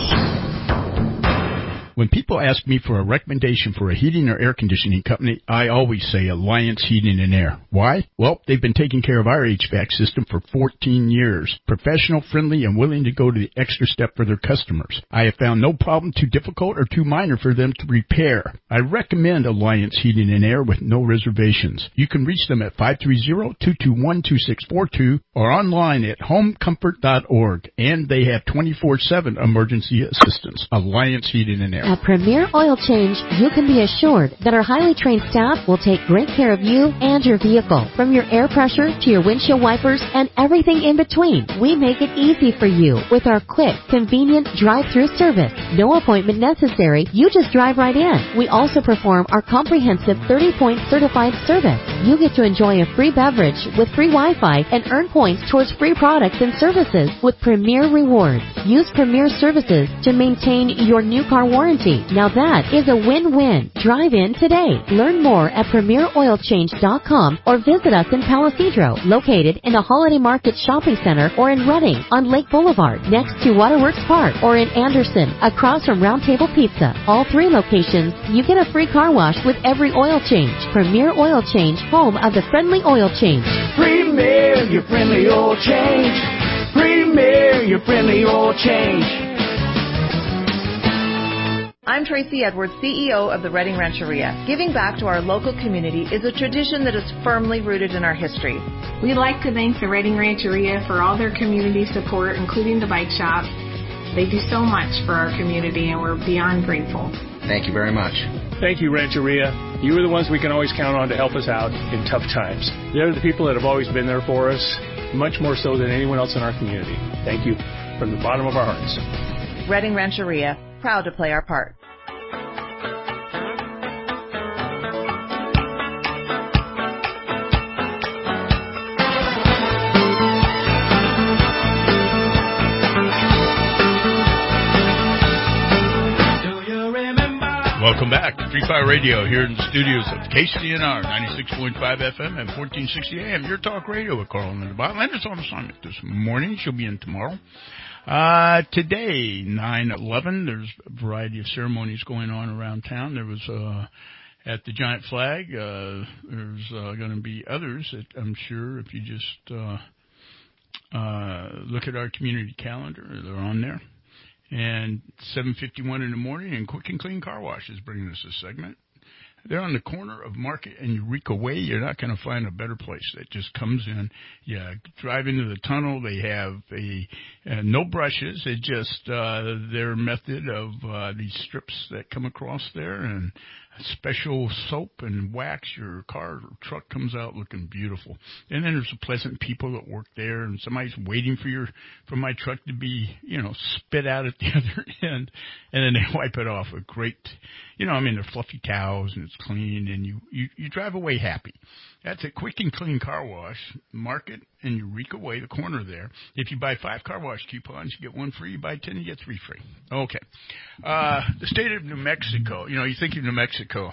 When people ask me for a recommendation for a heating or air conditioning company, I always say Alliance Heating and Air. Why? Well, they've been taking care of our H V A C system for fourteen years. Professional, friendly, and willing to go to the extra step for their customers. I have found no problem too difficult or too minor for them to repair. I recommend Alliance Heating and Air with no reservations. You can reach them at five three zero, two two one, two six four two or online at home comfort dot org. And they have twenty-four seven emergency assistance. Alliance Heating and Air. At Premier Oil Change, you can be assured that our highly trained staff will take great care of you and your vehicle. From your air pressure to your windshield wipers and everything in between, we make it easy for you with our quick, convenient drive-through service. No appointment necessary. You just drive right in. We also perform our comprehensive thirty-point certified service. You get to enjoy a free beverage with free Wi-Fi and earn points towards free products and services with Premier Rewards. Use Premier services to maintain your new car warranty warranty. Now that is a win-win. Drive in today. Learn more at premier oil change dot com or visit us in Palisadro, located in the Holiday Market Shopping Center, or in Redding on Lake Boulevard next to Waterworks Park, or in Anderson across from Round Table Pizza. All three locations, you get a free car wash with every oil change. Premier Oil Change, home of the friendly oil change. Premier, your friendly oil change. Premier, your friendly oil change. I'm Tracy Edwards, C E O of the Redding Rancheria. Giving back to our local community is a tradition that is firmly rooted in our history. We'd like to thank the Redding Rancheria for all their community support, including the bike shop. They do so much for our community, and we're beyond grateful. Thank you very much. Thank you, Rancheria. You are the ones we can always count on to help us out in tough times. They're the people that have always been there for us, much more so than anyone else in our community. Thank you from the bottom of our hearts. Redding Rancheria, proud to play our part. Welcome back to Free Fire Radio here in the studios of K C N R ninety-six point five F M and fourteen sixty A M. Your talk radio with Carl and Bob. Linda's on assignment this morning. She'll be in tomorrow. Uh, today, nine eleven, there's a variety of ceremonies going on around town. There was, uh, at the Giant Flag, uh, there's, uh, going to be others that I'm sure if you just, uh, uh, look at our community calendar, they're on there. And seven fifty-one in the morning, and Quick and Clean Car Wash is bringing us this segment. They're on the corner of Market and Eureka Way. You're not going to find a better place. That just comes in. You drive into the tunnel. They have a uh, no brushes. It just uh, their method of uh, these strips that come across there, and special soap and wax. Your car or truck comes out looking beautiful. And then there's the pleasant people that work there, and somebody's waiting for your for my truck to be, you know, spit out at the other end, and then they wipe it off. A great, you know, I mean, they're fluffy towels and it's clean, and you you, you drive away happy. That's a Quick and Clean Car Wash, Market and Eureka Way, the corner there. If you buy five car wash coupons, you get one free. You buy ten, you get three free. Okay. Uh, the state of New Mexico. You know, you think of New Mexico.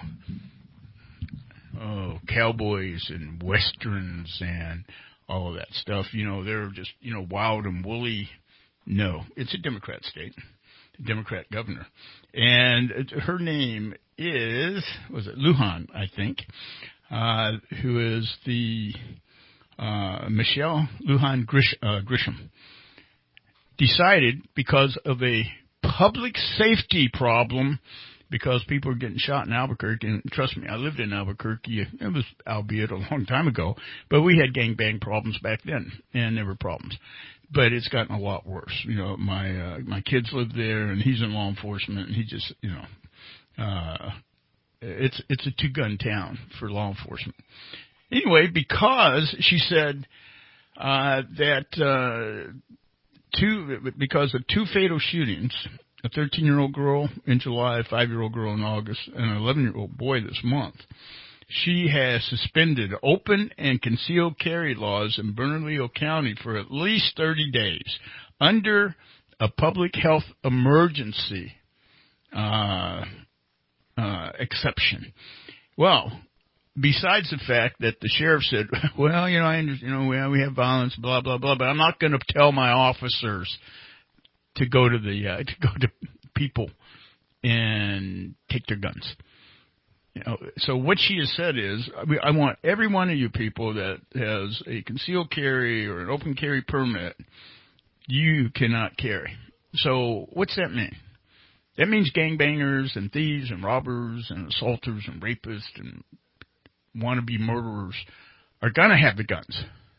Oh, cowboys and westerns and all of that stuff. You know, they're just, you know, wild and woolly. No, it's a Democrat state. A Democrat governor. And her name is, was it Lujan, I think. Uh, who is the uh, Michelle Lujan Grish, uh, Grisham, decided because of a public safety problem, because people are getting shot in Albuquerque, and trust me, I lived in Albuquerque. It was, albeit a long time ago, but we had gangbang problems back then, and there were problems. But it's gotten a lot worse. You know, my uh, my kids live there, and he's in law enforcement, and he just, you know, uh, It's it's a two-gun town for law enforcement. Anyway, because she said uh, that uh, two because of two fatal shootings, a thirteen-year-old girl in July, a five-year-old girl in August, and an eleven-year-old boy this month, she has suspended open and concealed carry laws in Bernalillo County for at least thirty days under a public health emergency Uh Uh, exception. Well, besides the fact that the sheriff said, well, you know, I understand, you know, we, we have violence, blah, blah, blah, but I'm not going to tell my officers to go to the, uh, to go to people and take their guns. You know, so what she has said is, I, I want every one of you people that has a concealed carry or an open carry permit, you cannot carry. So what's that mean? That means gangbangers and thieves and robbers and assaulters and rapists and wannabe murderers are going to have the guns.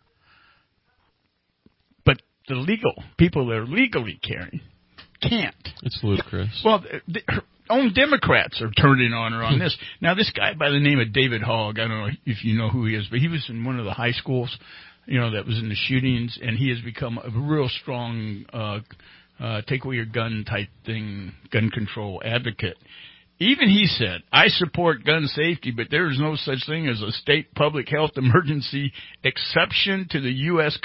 But the legal people that are legally carrying can't. It's ludicrous. Well, the, the, her own Democrats are turning on her on this. Now, this guy by the name of David Hogg, I don't know if you know who he is, but he was in one of the high schools, you know, that was in the shootings, and he has become a real strong uh Uh, take away your gun type thing, gun control advocate. Even he said, I support gun safety, but there is no such thing as a state public health emergency exception to the U S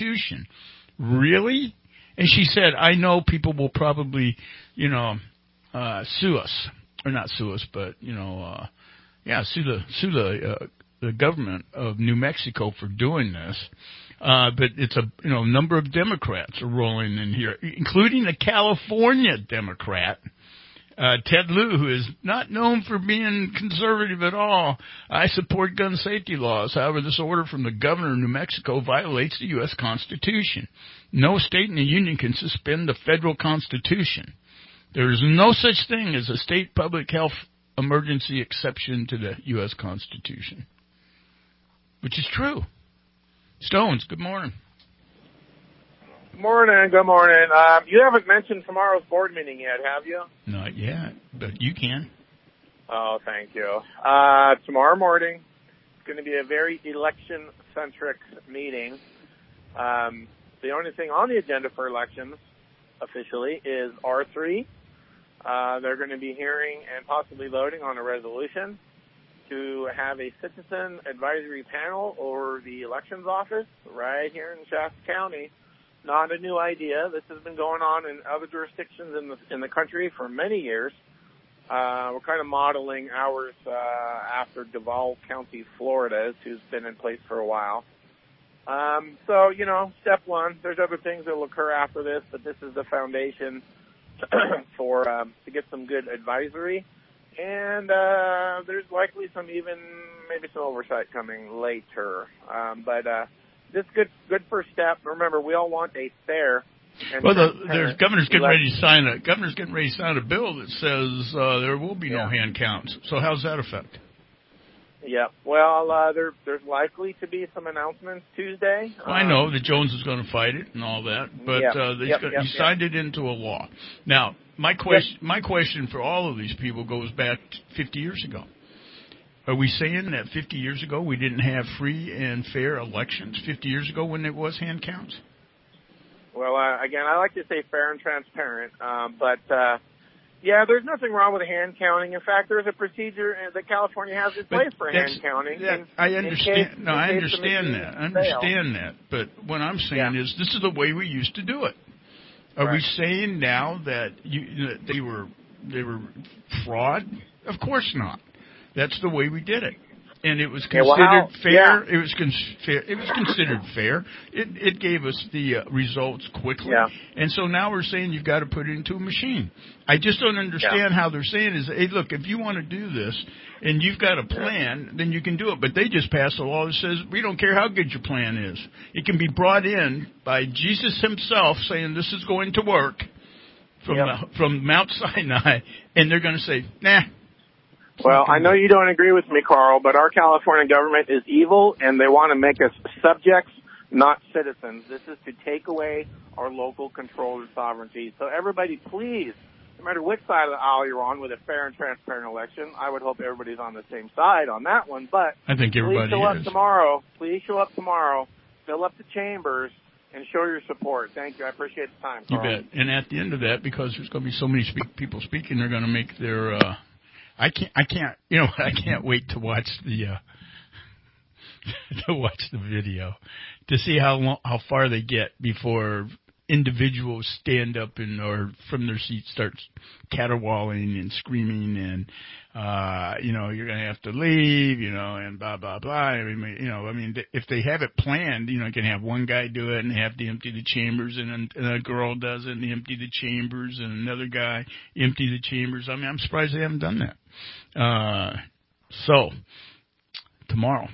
Constitution. Really? And she said, I know people will probably, you know, uh, sue us, or not sue us, but you know, uh, yeah, sue the sue the uh, the government of New Mexico for doing this. Uh, but it's a you know number of Democrats are rolling in here, including a California Democrat. Uh, Ted Lieu, who is not known for being conservative at all. I support gun safety laws. However, this order from the governor of New Mexico violates the U S Constitution. No state in the union can suspend the federal Constitution. There is no such thing as a state public health emergency exception to the U S Constitution. Which is true. Stones, good morning. Morning, good morning. Um, you haven't mentioned tomorrow's board meeting yet, have you? Not yet, but you can. Oh, thank you. Uh, tomorrow morning, it's going to be a very election-centric meeting. Um, the only thing on the agenda for elections, officially, is R three. Uh, they're going to be hearing and possibly voting on a resolution to have a citizen advisory panel over the elections office right here in Shasta County. Not a new idea. This has been going on in other jurisdictions in the in the country for many years. Uh, we're kind of modeling ours uh, after Duval County, Florida, who's been in place for a while. Um, so, you know, step one. There's other things that will occur after this, but this is the foundation for um, to get some good advisory. And uh, there's likely some even maybe some oversight coming later. Um, but uh, this is good good first step. Remember, we all want a fair. And well, the, there's governor's getting ready to sign a governor's getting ready to sign a bill that says uh, there will be yeah. no hand counts. So how's that affect? Yeah. Well, uh, there there's likely to be some announcements Tuesday. Well, I know that Jones is going to fight it and all that, but yeah. uh, he's yep, got, yep, he yep. signed it into a law. Now, my question yep. my question for all of these people goes back fifty years ago. Are we saying that fifty years ago we didn't have free and fair elections? fifty years ago when there was hand counts? Well, uh, again, I like to say fair and transparent, um, but uh, yeah, there's nothing wrong with hand counting. In fact, there's a procedure that California has in place for hand counting. That, in, I understand. Case, no, I understand that. I understand that. But what I'm saying yeah. is this is the way we used to do it. Are right. we saying now that you that they were they were fraud? Of course not. That's the way we did it, and it was considered yeah, well, how, fair. Yeah. It was cons- fair. It was considered fair. It it gave us the uh, results quickly, yeah. and so now we're saying you've got to put it into a machine. I just don't understand yeah. how they're saying is, hey, look, if you want to do this and you've got a plan, then you can do it. But they just passed a law that says we don't care how good your plan is. It can be brought in by Jesus himself saying this is going to work from yep. the, from Mount Sinai, and they're going to say, nah. Well, I know you don't agree with me, Carl, but our California government is evil, and they want to make us subjects, not citizens. This is to take away our local control and sovereignty. So everybody, please, no matter which side of the aisle you're on with a fair and transparent election, I would hope everybody's on the same side on that one. But I think everybody please show is. up tomorrow. Please show up tomorrow. Fill up the chambers and show your support. Thank you. I appreciate the time, Carl. You bet. And at the end of that, because there's going to be so many speak- people speaking, they're going to make their. Uh, I can't. I can't. You know. I can't wait to watch the. Uh, to watch the video, to see how long, how far they get before individuals stand up and or from their seats start caterwauling and screaming and uh you know you're gonna have to leave, you know, and blah blah blah. I mean, you know, I mean, if they have it planned, you know, you can have one guy do it and they have to empty the chambers, and, and a girl does it and they empty the chambers, and another guy empty the chambers. I mean, I'm surprised they haven't done that. Uh, so tomorrow,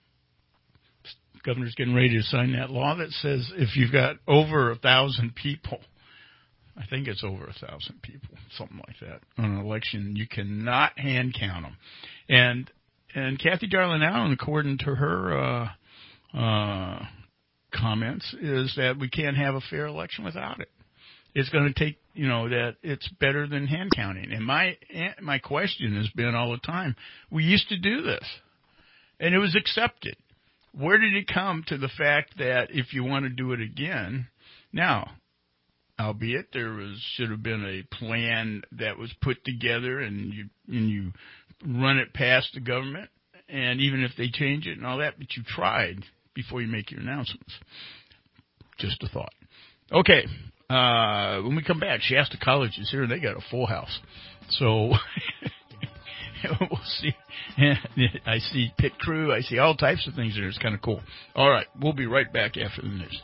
governor's getting ready to sign that law that says if you've got over a thousand people, I think it's over a thousand people, something like that, on an election, you cannot hand count them. And and Kathy Darling Allen, according to her uh, uh, comments, is that we can't have a fair election without it. It's going to take, you know, that it's better than hand counting. And my my question has been all the time, we used to do this, and it was accepted. Where did it come to the fact that if you want to do it again, now, albeit there was should have been a plan that was put together and you and you run it past the government, and even if they change it and all that, but you tried before you make your announcements. Just a thought. Okay, Uh, when we come back, Shasta College is here, and they got a full house. So we'll see. I see pit crew. I see all types of things there. It's kind of cool. All right, we'll be right back after the news.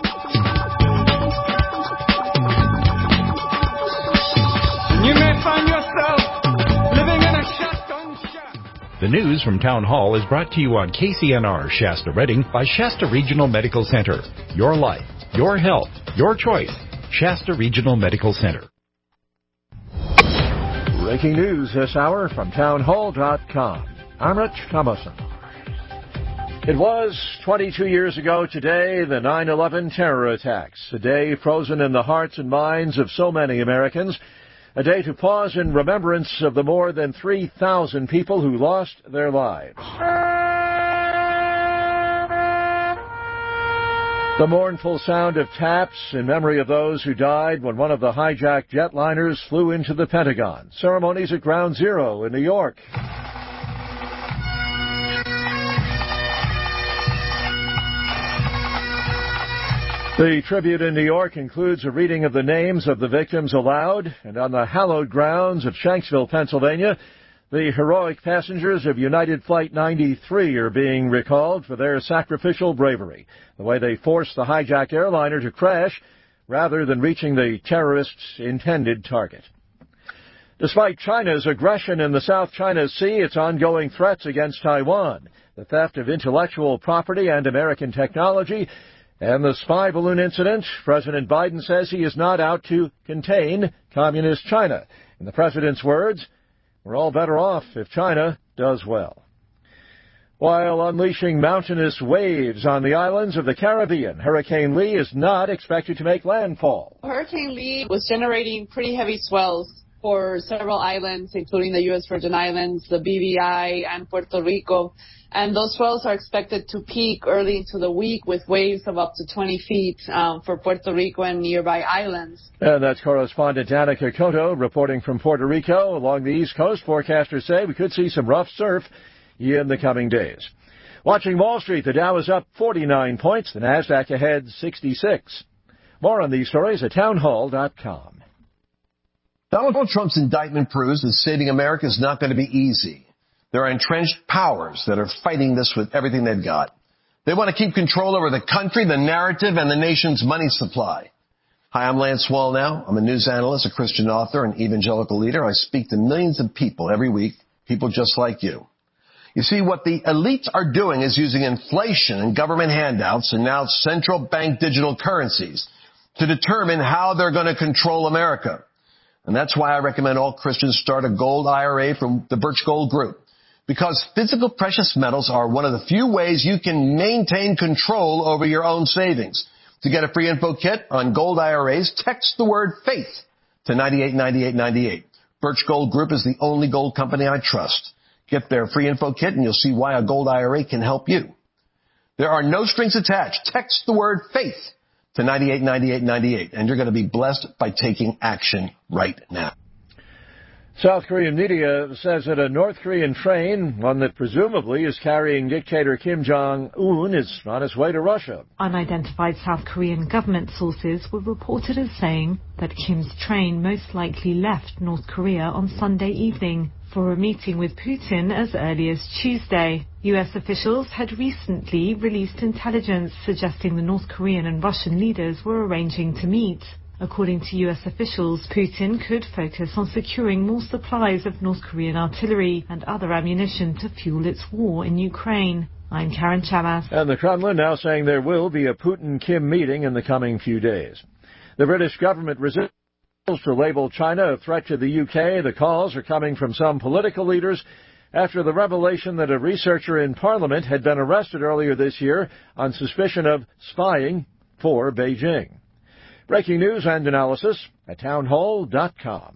You may find yourself living in a shotgun shack. The news from Town Hall is brought to you on K C N R Shasta Redding by Shasta Regional Medical Center. Your life, your health, your choice. Shasta Regional Medical Center. Breaking news this hour from town hall dot com. I'm Rich Thomason. It was twenty-two years ago today, the nine eleven terror attacks, a day frozen in the hearts and minds of so many Americans, a day to pause in remembrance of the more than three thousand people who lost their lives. The mournful sound of taps in memory of those who died when one of the hijacked jetliners flew into the Pentagon. Ceremonies at Ground Zero in New York. The tribute in New York includes a reading of the names of the victims aloud, and on the hallowed grounds of Shanksville, Pennsylvania, the heroic passengers of United Flight ninety-three are being recalled for their sacrificial bravery, the way they forced the hijacked airliner to crash rather than reaching the terrorists' intended target. Despite China's aggression in the South China Sea, its ongoing threats against Taiwan, the theft of intellectual property and American technology, and the spy balloon incident, President Biden says he is not out to contain Communist China. In the president's words, we're all better off if China does well. While unleashing mountainous waves on the islands of the Caribbean, Hurricane Lee is not expected to make landfall. Hurricane Lee was generating pretty heavy swells for several islands, including the U S Virgin Islands, the B V I, and Puerto Rico. And those swells are expected to peak early into the week with waves of up to twenty feet um, for Puerto Rico and nearby islands. And that's correspondent Danica Cotto reporting from Puerto Rico. Along the East Coast, forecasters say we could see some rough surf in the coming days. Watching Wall Street, the Dow is up forty-nine points, the NASDAQ ahead sixty-six. More on these stories at town hall dot com. Donald Trump's indictment proves that saving America is not going to be easy. There are entrenched powers that are fighting this with everything they've got. They want to keep control over the country, the narrative, and the nation's money supply. Hi, I'm Lance Wallnau. I'm a news analyst, a Christian author, an evangelical leader. I speak to millions of people every week, people just like you. You see, what the elites are doing is using inflation and government handouts and now central bank digital currencies to determine how they're going to control America. And that's why I recommend all Christians start a gold I R A from the Birch Gold Group. Because physical precious metals are one of the few ways you can maintain control over your own savings. To get a free info kit on gold I R As, text the word faith to ninety-eight ninety-eight ninety-eight. Birch Gold Group is the only gold company I trust. Get their free info kit and you'll see why a gold I R A can help you. There are no strings attached. Text the word faith to ninety-eight ninety-eight ninety-eight, and you're going to be blessed by taking action right now. South Korean media says that a North Korean train, one that presumably is carrying dictator Kim Jong-un, is on its way to Russia. Unidentified South Korean government sources were reported as saying that Kim's train most likely left North Korea on Sunday evening for a meeting with Putin as early as Tuesday. U S officials had recently released intelligence suggesting the North Korean and Russian leaders were arranging to meet. According to U S officials, Putin could focus on securing more supplies of North Korean artillery and other ammunition to fuel its war in Ukraine. I'm Karen Chamas. And the Kremlin now saying there will be a Putin-Kim meeting in the coming few days. The British government resists to label China a threat to the U K. The calls are coming from some political leaders after the revelation that a researcher in Parliament had been arrested earlier this year on suspicion of spying for Beijing. Breaking news and analysis at town hall dot com.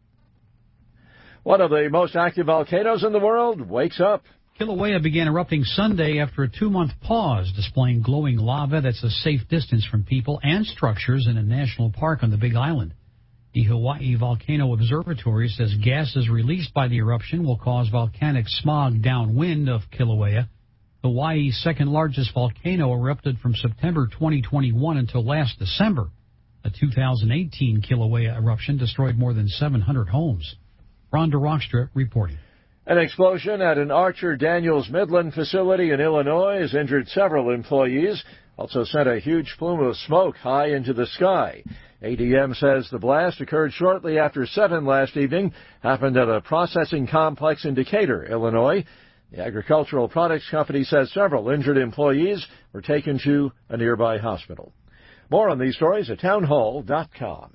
One of the most active volcanoes in the world wakes up. Kilauea began erupting Sunday after a two-month pause, displaying glowing lava that's a safe distance from people and structures in a national park on the Big Island. The Hawaii Volcano Observatory says gases released by the eruption will cause volcanic smog downwind of Kilauea. Hawaii's second-largest volcano erupted from September twenty twenty-one until last December. A two thousand eighteen Kilauea eruption destroyed more than seven hundred homes. Rhonda Rockstra reporting. An explosion at an Archer Daniels Midland facility in Illinois has injured several employees, also sent a huge plume of smoke high into the sky. A D M says the blast occurred shortly after seven last evening, happened at a processing complex in Decatur, Illinois. The agricultural products company says several injured employees were taken to a nearby hospital. More on these stories at townhall dot com.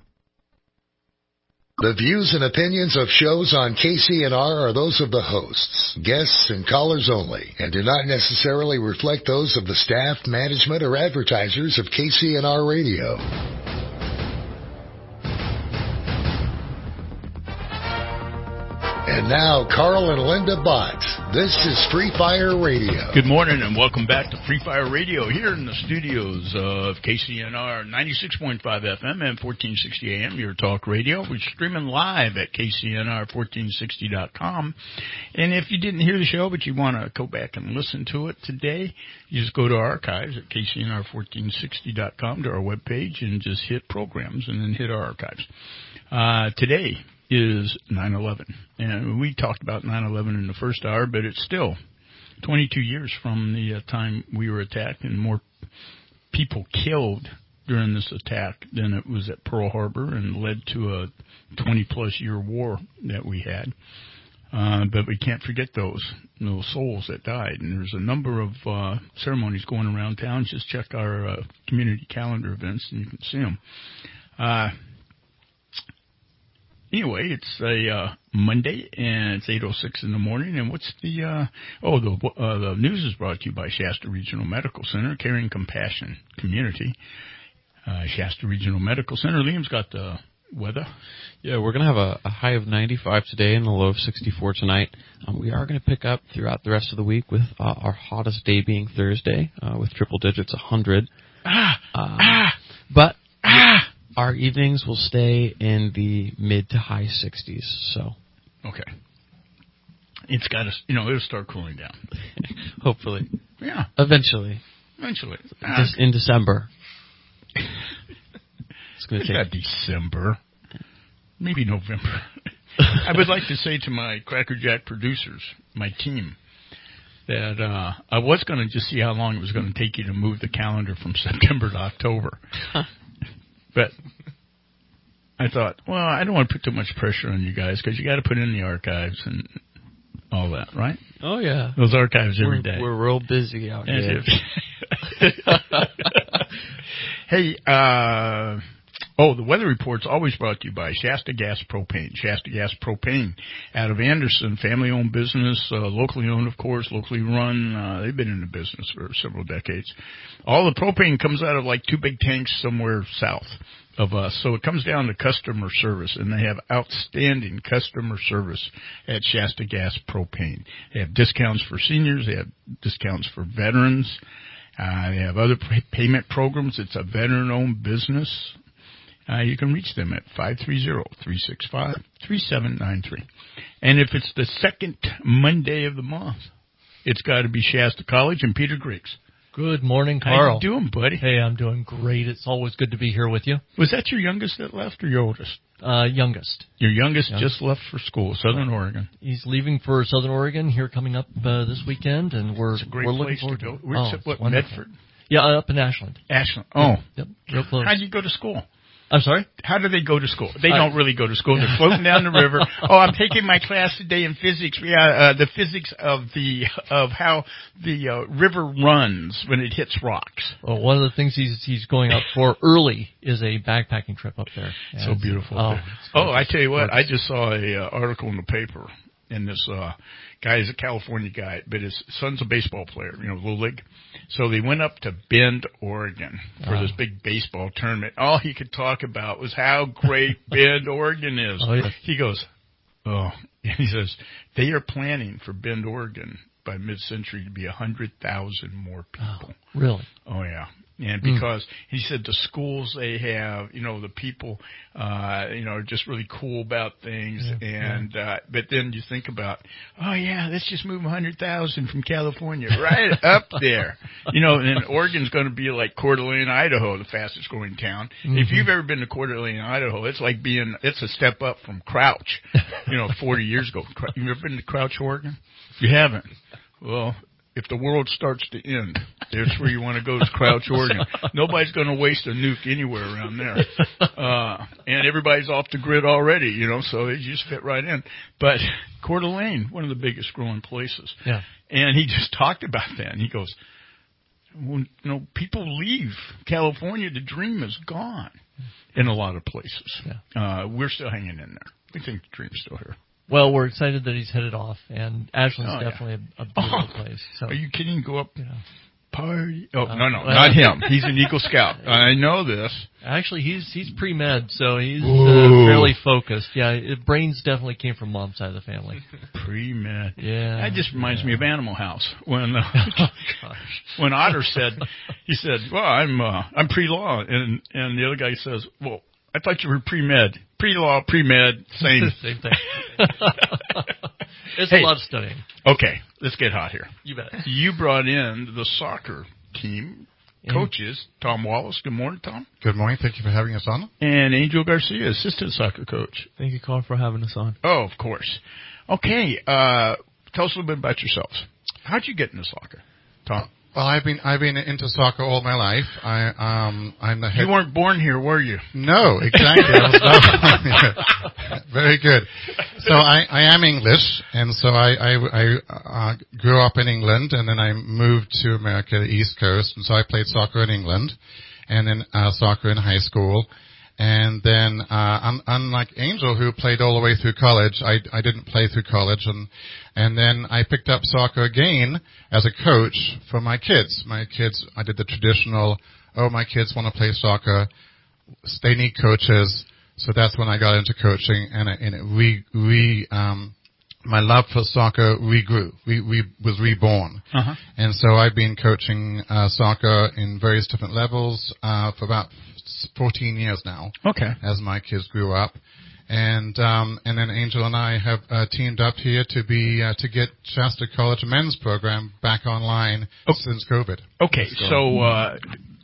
The views and opinions of shows on K C N R are those of the hosts, guests, and callers only, and do not necessarily reflect those of the staff, management, or advertisers of K C N R Radio. And now, Carl and Linda Bott. This is Free Fire Radio. Good morning and welcome back to Free Fire Radio here in the studios of K C N R ninety-six point five F M and fourteen sixty A M, your talk radio. We're streaming live at K C N R fourteen sixty dot com. And if you didn't hear the show but you want to go back and listen to it today, you just go to our archives at K C N R fourteen sixty dot com to our webpage and just hit programs and then hit our archives. Uh, today is nine eleven. And we talked about nine eleven in the first hour, but it's still twenty-two years from the uh, time we were attacked, and more people killed during this attack than it was at Pearl Harbor, and led to a twenty-plus year war that we had. Uh, but we can't forget those those souls that died. And there's a number of uh, ceremonies going around town. Just check our uh, community calendar events, and you can see them. Uh, Anyway, it's a uh, Monday, and it's eight oh six in the morning, and what's the, uh, oh, the uh, the news is brought to you by Shasta Regional Medical Center, Caring Compassion Community. Uh, Shasta Regional Medical Center. Liam's got the weather. Yeah, we're going to have a, a high of ninety-five today and a low of sixty-four tonight. Um, we are going to pick up throughout the rest of the week with uh, our hottest day being Thursday, uh, with triple digits, one hundred. Ah, um, ah, but ah. Our evenings will stay in the mid to high sixties, so. Okay. It's got to, you know, it'll start cooling down. Hopefully. Yeah. Eventually. Eventually. Uh, in December. It's going to take. Not December. Maybe November. I would like to say to my Cracker Jack producers, my team, that uh, I was going to just see how long it was going to take you to move the calendar from September to October. But I thought, well, I don't want to put too much pressure on you guys because you got to put in the archives and all that, right? Oh, yeah. Those archives every we're, day. We're real busy out here. Hey, uh, oh, the weather report's always brought to you by Shasta Gas Propane. Shasta Gas Propane out of Anderson, family-owned business, uh, locally owned, of course, locally run. Uh, they've been in the business for several decades. All the propane comes out of like two big tanks somewhere south of us. So it comes down to customer service, and they have outstanding customer service at Shasta Gas Propane. They have discounts for seniors. They have discounts for veterans. Uh, they have other pay- payment programs. It's a veteran-owned business. Uh, you can reach them at five three zero, three six five, three seven nine three. And if it's the second Monday of the month, it's got to be Shasta College and Peter Griggs. Good morning, Carl. How you doing, buddy? Hey, I'm doing great. It's always good to be here with you. Was that your youngest that left or your oldest? Uh, youngest. Your youngest, youngest. just left for school, Southern Oregon. He's leaving for Southern Oregon here coming up uh, this weekend, and we're, it's a great we're looking place forward to go. to it. Where's Oh, it, what, wonderful. Medford? Yeah, uh, up in Ashland. Ashland. Oh. Yep, real close. How'd you go to school? I'm sorry? How do they go to school? They Uh, don't really go to school. They're floating down the river. Oh, I'm taking my class today in physics. Yeah, uh, the physics of the of how the uh, river runs when it hits rocks. Well, one of the things he's he's going out for early is a backpacking trip up there. So And, beautiful. Oh, oh, I tell you what, I just saw a uh, article in the paper, and this uh, guy is a California guy, but his son's a baseball player, you know, Little League. So they went up to Bend, Oregon for Oh. this big baseball tournament. All he could talk about was how great Bend, Oregon is. Oh, yeah. He goes, oh, and he says, they are planning for Bend, Oregon by mid-century to be one hundred thousand more people. Oh, really? Oh, yeah. And because mm. he said the schools they have, you know, the people, uh, you know, are just really cool about things. Yeah, and, yeah. uh, but then you think about, oh yeah, let's just move one hundred thousand from California right up there. You know, and Oregon's going to be like Coeur d'Alene, Idaho, the fastest growing town. Mm-hmm. If you've ever been to Coeur d'Alene, Idaho, it's like being, it's a step up from Crouch, you know, forty years ago. You've ever been to Crouch, Oregon? If you haven't, well, if the world starts to end, there's where you want to go, is Crouch, Oregon. Nobody's going to waste a nuke anywhere around there. Uh, and everybody's off the grid already, you know, so they just fit right in. But Coeur d'Alene, one of the biggest growing places. Yeah. And he just talked about that, and he goes, well, you know, people leave California, the dream is gone in a lot of places. Yeah. Uh, we're still hanging in there. We think the dream's still here. Well, we're excited that he's headed off, and Ashland's oh, definitely yeah. a, a beautiful oh, place. So. Are you kidding? Go up, you know. Party? Oh, uh, no, no, not him. He's an Eagle Scout. I know this. Actually, he's he's pre-med, so he's uh, fairly focused. Yeah, it, brains definitely came from mom's side of the family. Pre-med. Yeah. That just reminds yeah. me of Animal House. When uh, oh, when Otter said, he said, well, I'm uh, I'm pre-law, and and the other guy says, well, I thought you were pre-med. Pre-law, pre-med, same. Same thing. It's hey, a lot of studying. Okay, let's get hot here. You bet. You brought in the soccer team yeah. coaches, Tom Wallace. Good morning, Tom. Good morning. Thank you for having us on. And Angel Garcia, assistant soccer coach. Thank you, Carl, for having us on. Oh, of course. Okay, uh, tell us a little bit about yourselves. How'd you get into soccer, Tom? Well, I've been I've been into soccer all my life. I um I'm the head. You weren't born here, were you? No, exactly. I was not. Very good. So I, I am English, and so I I, I uh, grew up in England, and then I moved to America, the East Coast, and so I played soccer in England, and then uh, soccer in high school. And then, uh, un- unlike Angel, who played all the way through college, I, I didn't play through college. And, and then I picked up soccer again as a coach for my kids. My kids, I did the traditional, oh, my kids want to play soccer. They need coaches. So that's when I got into coaching, and it, and it re, re, um, my love for soccer regrew, re, re, was reborn. Uh-huh. And so I've been coaching, uh, soccer in various different levels, uh, for about fourteen years now. Okay. As my kids grew up. And, um, and then Angel and I have, uh, teamed up here to be, uh, to get Shasta College men's program back online oh. since COVID. Okay. So, uh,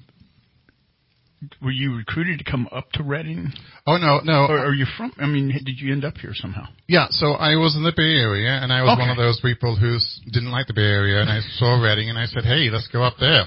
were you recruited to come up to Reading? Oh, no, no. Or are you from, I mean, did you end up here somehow? Yeah, so I was in the Bay Area, and I was okay. one of those people who didn't like the Bay Area, and I saw Reading, and I said, hey, let's go up there.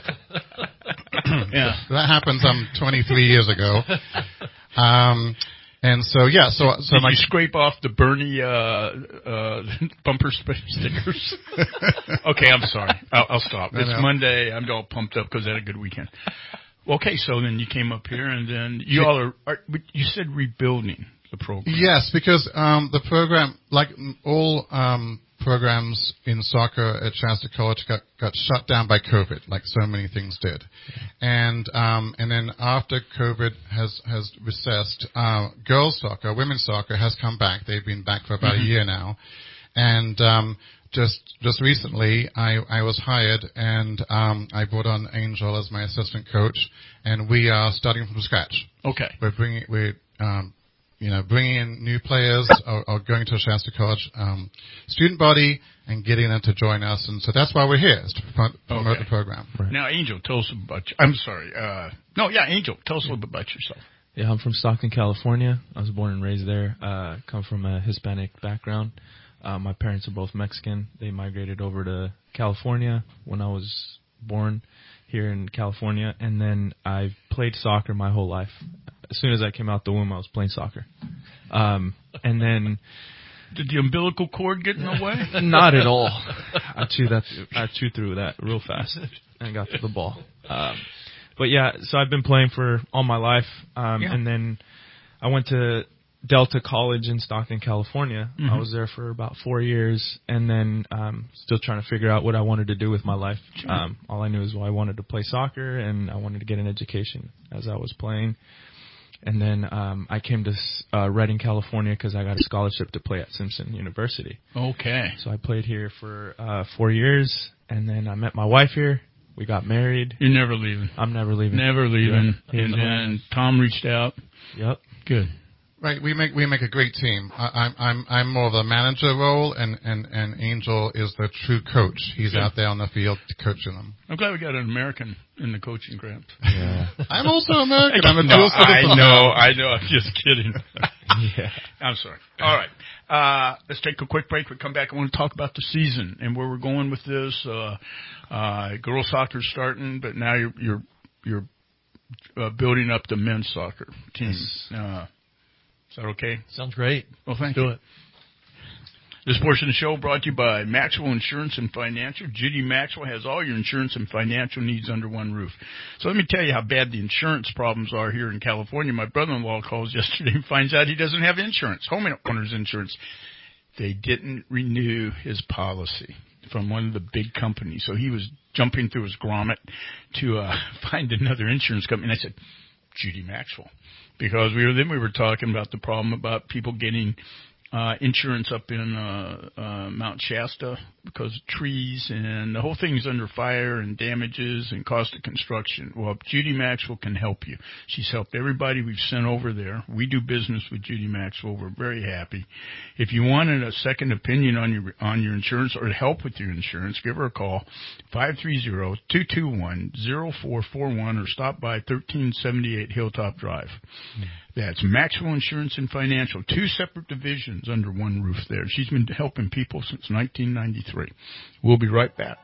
Yeah. So that happened some twenty-three years ago. Um, and so, yeah, so... so did my, you scrape off the Bernie uh, uh, bumper stickers? Okay, I'm sorry. I'll, I'll stop. No, It's no. Monday. I'm all pumped up because I had a good weekend. Okay, so then you came up here, and then you all are, are you said rebuilding the program. Yes, because um, the program, like all um, programs in soccer at Shasta College, got, got shut down by COVID, like so many things did. And um, and then after COVID has, has recessed, uh, girls soccer, women's soccer has come back. They've been back for about mm-hmm. a year now. And um, just just recently, I, I was hired, and um, I brought on Angel as my assistant coach, and we are starting from scratch. Okay. We're bringing we're um, you know bringing in new players, or, or going to a Shasta College um, student body, and getting them to join us, and so that's why we're here, is to promote, promote okay. the program. Right. Now, Angel, tell us about. You. I'm sorry. Uh, no, yeah, Angel, tell us a little bit about yourself. Yeah, I'm from Stockton, California. I was born and raised there. Uh, come from a Hispanic background. Uh, my parents are both Mexican. They migrated over to California when I was born here in California, and then I've played soccer my whole life. As soon as I came out the womb, I was playing soccer. Um, and then... Did the umbilical cord get in the way? Not at all. I chewed that. I chewed through that real fast and got to the ball. Um, but yeah, so I've been playing for all my life, um, yeah. and then I went to Delta College in Stockton, California. Mm-hmm. I was there for about four years, and then um, still trying to figure out what I wanted to do with my life. Sure. Um, all I knew is well, I wanted to play soccer, and I wanted to get an education as I was playing. And then um, I came to uh, Redding, California, because I got a scholarship to play at Simpson University. Okay. So I played here for uh, four years, and then I met my wife here, We got married. You're never leaving. I'm never leaving. Never leaving. Yeah. And then Tom reached out. Yep. Good. Right, we make we make a great team. I, I'm I'm I'm more of the manager role, and, and, and Angel is the true coach. He's Yeah. out there on the field coaching them. I'm glad we got an American in the coaching camp. Yeah. I'm also American. I'm a No, dual citizen. I know, I know. I'm just kidding. Yeah. I'm sorry. All right. Uh, let's take a quick break. We come back. I want to talk about the season and where we're going with this. Uh, uh, girls soccer's starting, but now you're you're you're uh, building up the men's soccer team. Uh, Is that okay? Sounds great. Well, thank Let's you. do it. This portion of the show brought to you by Maxwell Insurance and Financial. Judy Maxwell has all your insurance and financial needs under one roof. So let me tell you how bad the insurance problems are here in California. My brother-in-law calls yesterday and finds out he doesn't have insurance, homeowner's insurance. They didn't renew his policy from one of the big companies. So he was jumping through his grommet to uh, find another insurance company. And I said, Judy Maxwell. Because we were then we were talking about the problem about people getting uh, insurance up in uh, uh, Mount Shasta because of trees, and the whole thing's under fire and damages and cost of construction. Well, Judy Maxwell can help you. She's helped everybody we've sent over there. We do business with Judy Maxwell. We're very happy. If you wanted a second opinion on your on your insurance or help with your insurance, give her a call, five three zero, two two one, zero four four one, or stop by thirteen seventy-eight Hilltop Drive. Mm. That's Maxwell Insurance and Financial, two separate divisions under one roof there. She's been helping people since nineteen ninety-three. We'll be right back.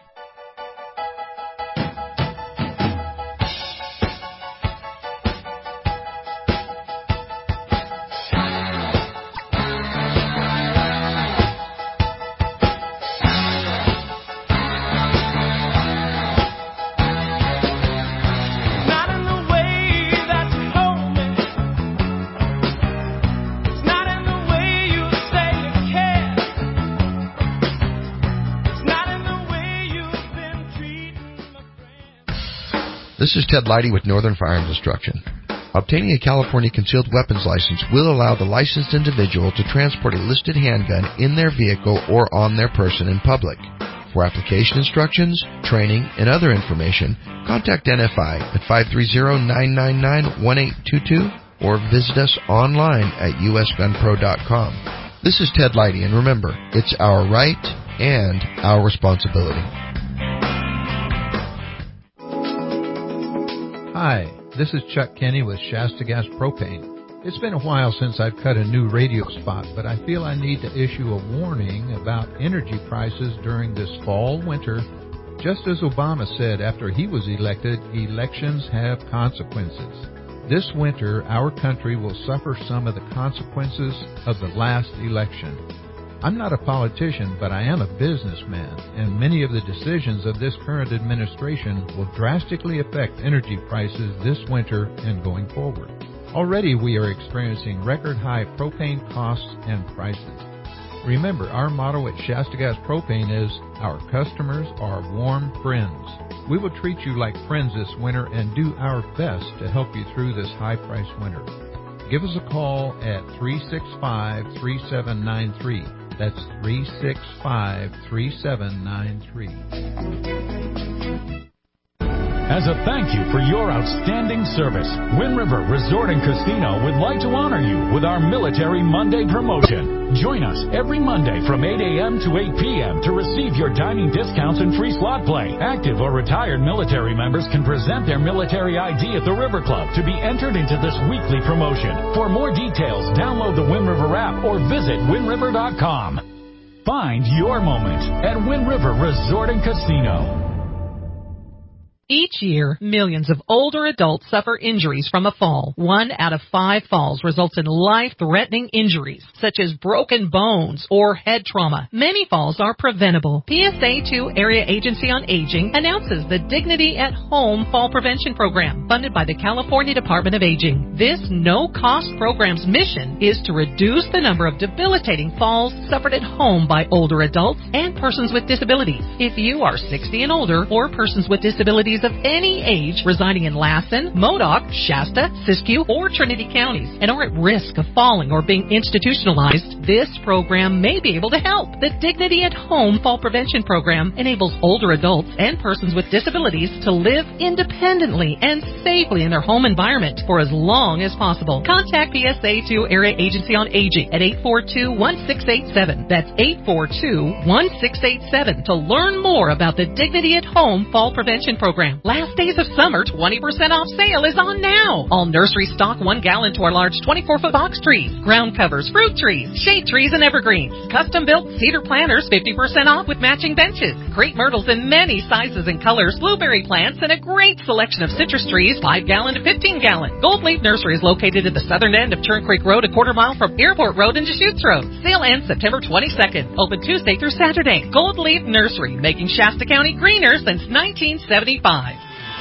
This is Ted Leidy with Northern Firearms Instruction. Obtaining a California concealed weapons license will allow the licensed individual to transport a listed handgun in their vehicle or on their person in public. For application instructions, training, and other information, contact N F I at five three zero, nine nine nine, one eight two two or visit us online at u s gun pro dot com. This is Ted Leidy, and remember, it's our right and our responsibility. Hi, this is Chuck Kenny with Shasta Gas Propane. It's been a while since I've cut a new radio spot, but I feel I need to issue a warning about energy prices during this fall winter. Just as Obama said after he was elected, elections have consequences. This winter, our country will suffer some of the consequences of the last election. I'm not a politician, but I am a businessman, and many of the decisions of this current administration will drastically affect energy prices this winter and going forward. Already we are experiencing record-high propane costs and prices. Remember, our motto at Shasta Gas Propane is, our customers are warm friends. We will treat you like friends this winter and do our best to help you through this high-priced winter. Give us a call at three six five, three seven nine three. That's three six five, three seven nine three. As a thank you for your outstanding service, Wind River Resort and Casino would like to honor you with our Military Monday promotion. Join us every Monday from eight a.m. to eight p.m. to receive your dining discounts and free slot play. Active or retired military members can present their military I D at the River Club to be entered into this weekly promotion. For more details, download the Wind River app or visit wind river dot com. Find your moment at Wind River Resort and Casino. Each year, millions of older adults suffer injuries from a fall. One out of five falls results in life-threatening injuries, such as broken bones or head trauma. Many falls are preventable. P S A two Area Agency on Aging announces the Dignity at Home Fall Prevention Program, funded by the California Department of Aging. This no-cost program's mission is to reduce the number of debilitating falls suffered at home by older adults and persons with disabilities. If you are sixty and older or persons with disabilities families of any age residing in Lassen, Modoc, Shasta, Siskiyou, or Trinity counties and are at risk of falling or being institutionalized, this program may be able to help. The Dignity at Home Fall Prevention Program enables older adults and persons with disabilities to live independently and safely in their home environment for as long as possible. Contact P S A two Area Agency on Aging at eight four two, one six eight seven. That's eight four two, one six eight seven to learn more about the Dignity at Home Fall Prevention Program. Last days of summer twenty percent off sale is on now. All nursery stock one gallon to our large twenty-four foot box trees, ground covers, fruit trees, shade trees, and evergreens. Custom built cedar planters fifty percent off with matching benches. Crepe myrtles in many sizes and colors, blueberry plants, and a great selection of citrus trees, five gallon to fifteen gallon. Gold Leaf Nursery is located at the southern end of Churn Creek Road, a quarter mile from Airport Road and Deschutes Road. Sale ends September twenty-second. Open Tuesday through Saturday. Gold Leaf Nursery, making Shasta County greener since nineteen seventy-five.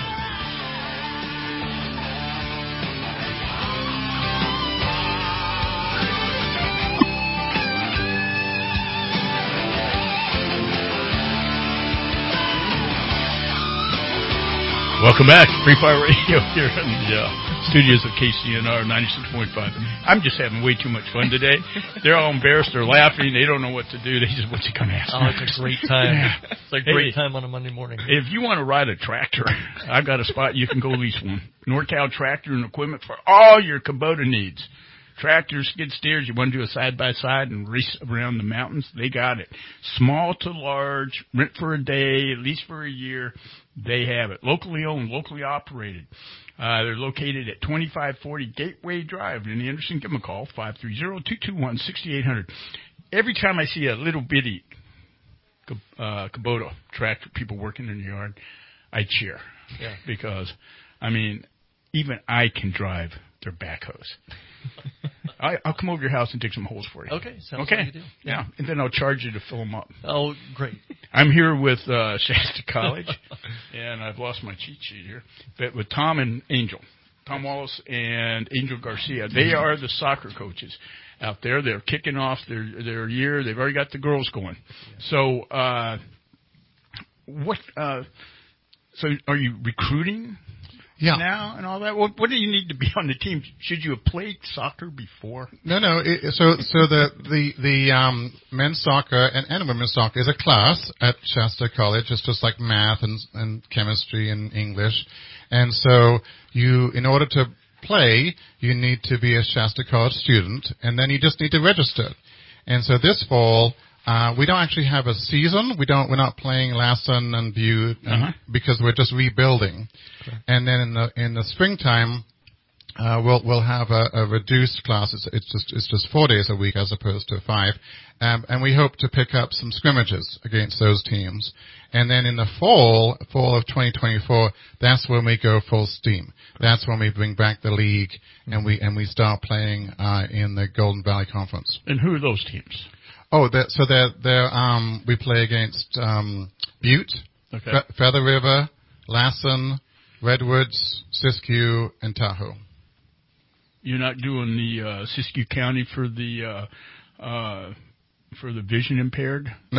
Welcome back, Free Fire Radio here in the uh, studios of K C N R ninety-six point five. I'm just having way too much fun today. They're all embarrassed. They're laughing. They don't know what to do. They just, what's he going to ask? Oh, it's a great time. Yeah. It's a great hey, time on a Monday morning. If you want to ride a tractor, I've got a spot you can go lease one. NorCal Tractor and Equipment for all your Kubota needs. Tractors, skid steers, you want to do a side-by-side and race around the mountains, they got it. Small to large, rent for a day, lease for a year, they have it. Locally owned, locally operated. Uh, they're located at twenty-five forty Gateway Drive in Anderson. Give them a call, five three zero, two two one, six eight zero zero. Every time I see a little bitty uh, Kubota tractor, people working in the yard, I cheer. Yeah. Because, I mean, even I can drive their backhoes. I, I'll come over your house and dig some holes for you. Okay, sounds okay. like you do. Yeah. yeah, and then I'll charge you to fill them up. Oh, great. I'm here with uh, Shasta College, and I've lost my cheat sheet here, but with Tom and Angel. Tom Wallace and Angel Garcia. They are the soccer coaches out there. They're kicking off their, their year. They've already got the girls going. So, uh, what, uh, so are you recruiting? Yeah. Now and all that. What, what do you need to be on the team? Should you have played soccer before? No, no. It, so, so the the the um, men's soccer and, and women's soccer is a class at Shasta College. It's just like math and and chemistry and English, and so you, in order to play, you need to be a Shasta College student, and then you just need to register. And so this fall. Uh, we don't actually have a season. We don't. We're not playing Lassen and Butte uh-huh. because we're just rebuilding. Okay. And then in the in the springtime, uh, we'll we'll have a, a reduced class. It's, it's just it's just four days a week as opposed to five. Um, and we hope to pick up some scrimmages against those teams. And then in the fall, fall of twenty twenty-four, that's when we go full steam. That's when we bring back the league and we and we start playing uh, in the Golden Valley Conference. And who are those teams? Oh, they're, so they're, they're, um, we play against, um, Butte, okay. Fe- Feather River, Lassen, Redwoods, Siskiyou, and Tahoe. You're not doing the, uh, Siskiyou County for the, uh, uh, for the vision impaired? No.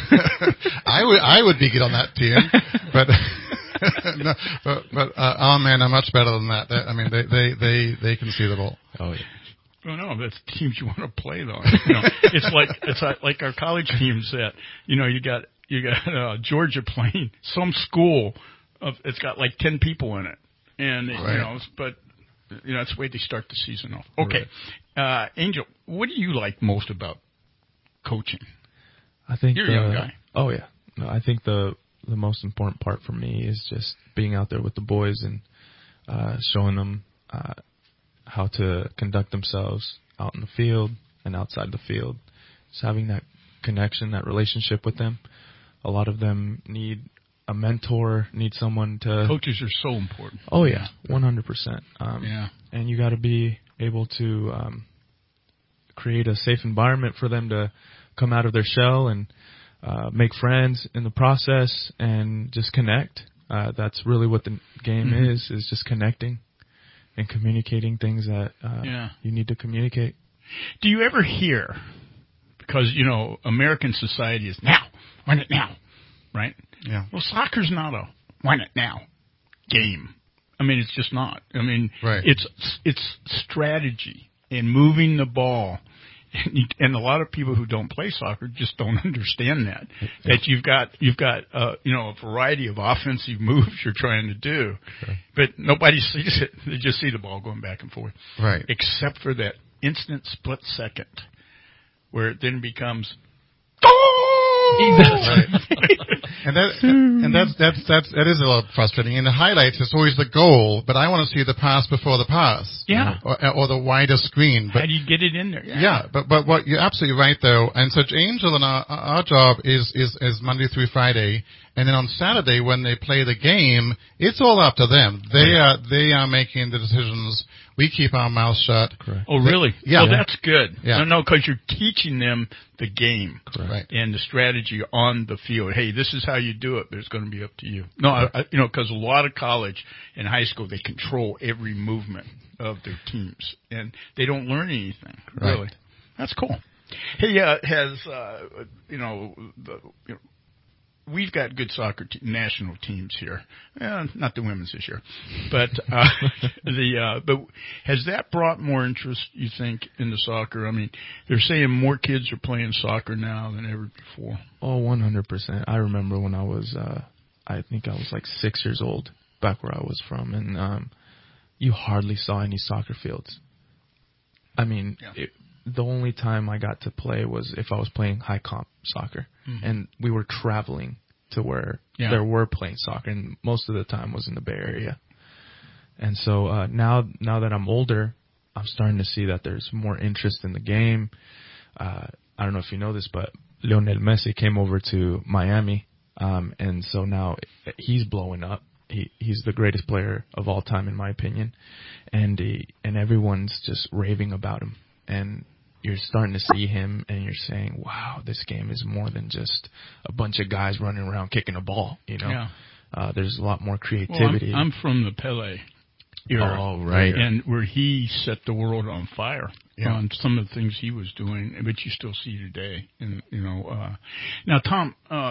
I would, I would be good on that team, but, no, but, but, uh, our men are much better than that. They, I mean, they, they, they, they can see the ball. Oh, yeah. Oh no, that's teams you want to play though. You know, it's like it's like our college teams that you know you got you got uh, Georgia playing some school of it's got like ten people in it, and right. you know, but you know that's the way they start the season off. Okay, right. uh, Angel, what do you like most about coaching? I think you're the, a young guy. Oh yeah, no, I think the the most important part for me is just being out there with the boys and uh, showing them. Uh, how to conduct themselves out in the field and outside the field. Just having that connection, that relationship with them. A lot of them need a mentor, need someone to... Coaches are so important. Oh, yeah, one hundred percent. Um, yeah. And you got to be able to um, create a safe environment for them to come out of their shell and uh, make friends in the process and just connect. Uh, that's really what the game mm-hmm. is, is just connecting. And communicating things that uh, yeah. you need to communicate. Do you ever hear, because, you know, American society is now, win it now, right? Yeah. Well, soccer's not a win it now. game. I mean, it's just not. I mean, right. it's it's strategy and moving the ball. And, you, and a lot of people who don't play soccer just don't understand that. That you've got you've got uh, you know a variety of offensive moves you're trying to do, sure. but nobody sees it. They just see the ball going back and forth. Right. Except for that instant split second where it then becomes. Right. and that and that's that's that's that is a little frustrating. In the highlights, it's always the goal, but I want to see the pass before the pass. Yeah. Or, or the wider screen. But how do you get it in there? Yeah. yeah, but but what you're absolutely right though. And so Angel and our our job is is is Monday through Friday, and then on Saturday when they play the game, it's all up to them. They right. are they are making the decisions. We keep our mouths shut. Correct. Oh, really? They, yeah. Well, that's good. Yeah. No, no, because you're teaching them the game right. and the strategy on the field. Hey, this is how you do it, but it's going to be up to you. No, I, I, you know, because a lot of college and high school, they control every movement of their teams, and they don't learn anything, right. really. That's cool. Hey, uh, has, uh, you know, the, you know, we've got good soccer te- national teams here. Eh, not the women's this year, but uh, the uh, but has that brought more interest? You think in the soccer? I mean, they're saying more kids are playing soccer now than ever before. Oh, one hundred percent. I remember when I was, uh, I think I was like six years old back where I was from, and um, you hardly saw any soccer fields. I mean, yeah. it, the only time I got to play was if I was playing high comp soccer, mm-hmm. and we were traveling to where yeah. there were playing soccer, and most of the time was in the Bay Area. And so uh, now, now that I'm older, I'm starting to see that there's more interest in the game. Uh, I don't know if you know this, but Lionel Messi came over to Miami, um, and so now he's blowing up. He he's the greatest player of all time, in my opinion, and he, and everyone's just raving about him. And you're starting to see him, and you're saying, wow, this game is more than just a bunch of guys running around kicking a ball, you know. Yeah. Uh, there's a lot more creativity. Well, I'm, I'm from the Pele era. Oh, right. And where he set the world on fire yeah. on some of the things he was doing, but you still see today. And, you know, uh, now, Tom, uh,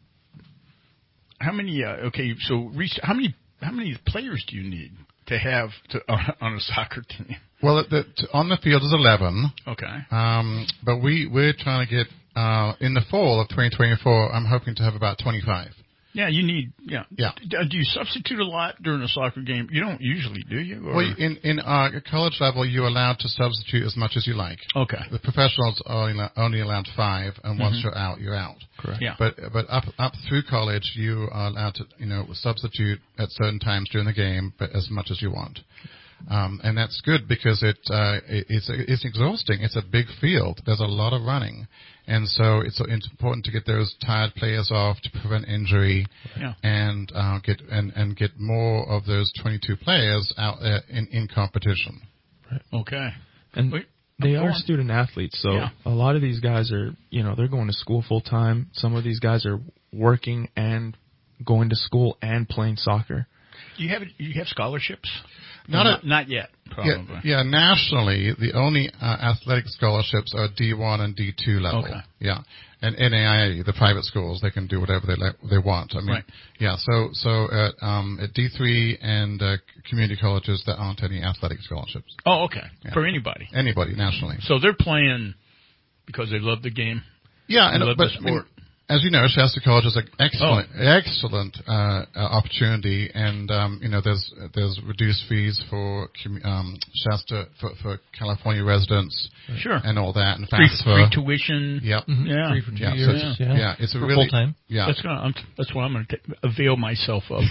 how many, uh, okay, so how many, how many players do you need to have to, uh, on a soccer team? Well, the, on the field is eleven. Okay. Um, but we, we're trying to get, uh, in the fall of twenty twenty-four, I'm hoping to have about twenty-five. Yeah, you need, yeah. Yeah. Do, do you substitute a lot during a soccer game? You don't usually, do you? Or? Well, in, in uh, college level, you're allowed to substitute as much as you like. Okay. The professionals are only allowed five, and once mm-hmm. you're out, you're out. Correct. Yeah. But, but up, up through college, you are allowed to, you know, substitute at certain times during the game, but as much as you want. Um, and that's good because it, uh, it, it's, it's exhausting. It's a big field. There's a lot of running. And so it's, it's important to get those tired players off to prevent injury yeah. and, uh, get, and, and get more of those twenty-two players out there in, in competition. Right. Okay. And Wait, they are student athletes. So yeah. a lot of these guys are, you know, they're going to school full time. Some of these guys are working and going to school and playing soccer. Do you have, do you have scholarships? Not, not, a, not yet, probably. Yeah, yeah, nationally, the only uh, athletic scholarships are D one and D two level. Okay. Yeah, and N A I A, the private schools, they can do whatever they like, they want. I mean, right. yeah. So, so at, um, at D three and uh, community colleges, there aren't any athletic scholarships. Oh, okay. Yeah. For anybody. Anybody nationally. So they're playing because they love the game. Yeah, they and love but the sport. I mean, as you know, Shasta College is an excellent, oh. excellent uh, uh, opportunity, and um, you know, there's there's reduced fees for um, Shasta for, for California residents, sure, and all that, and free, FAFSA. free tuition, yep, mm-hmm. yeah, free for two yeah, years, so, yeah. yeah, it's a for really full time. Yeah, that's gonna, I'm, that's what I'm going to avail myself of.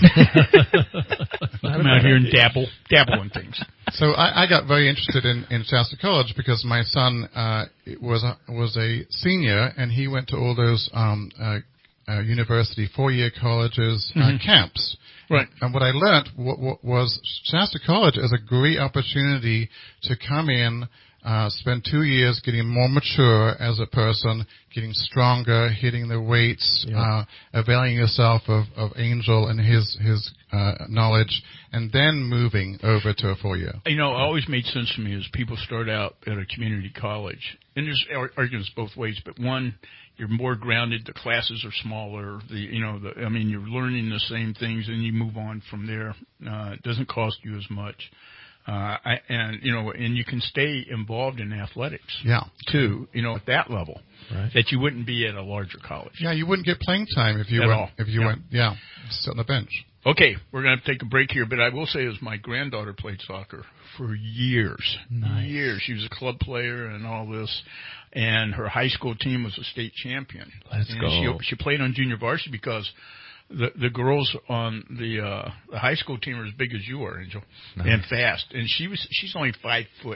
Come out here and dabble, dabble in things. So I, I got very interested in, in Shasta College because my son uh, was a, was a senior, and he went to all those um, uh, uh, university four-year colleges mm-hmm. uh, camps. Right. And what I learned w- w- was Shasta College is a great opportunity to come in, uh, spend two years getting more mature as a person, getting stronger, hitting the weights, yeah. uh, availing yourself of, of Angel and his, his, uh, knowledge, and then moving over to a four-year. You know, it always made sense to me as people start out at a community college, and there's arguments both ways, but one, you're more grounded. The classes are smaller. The you know, the, I mean, you're learning the same things, and you move on from there. Uh, it doesn't cost you as much. Uh, I, and, you know, and you can stay involved in athletics, yeah, too, you know, at that level, right. that you wouldn't be at a larger college. Yeah, you wouldn't get playing time if you at went, all. if you yeah. went, yeah, sit on the bench. Okay, we're going to take a break here, but I will say as my granddaughter played soccer for years, nice. years. She was a club player and all this, and her high school team was a state champion. Let's and go. She, she played on junior varsity because The the girls on the uh the high school team are as big as you are, Angel, nice. and fast. And she was she's only five foot,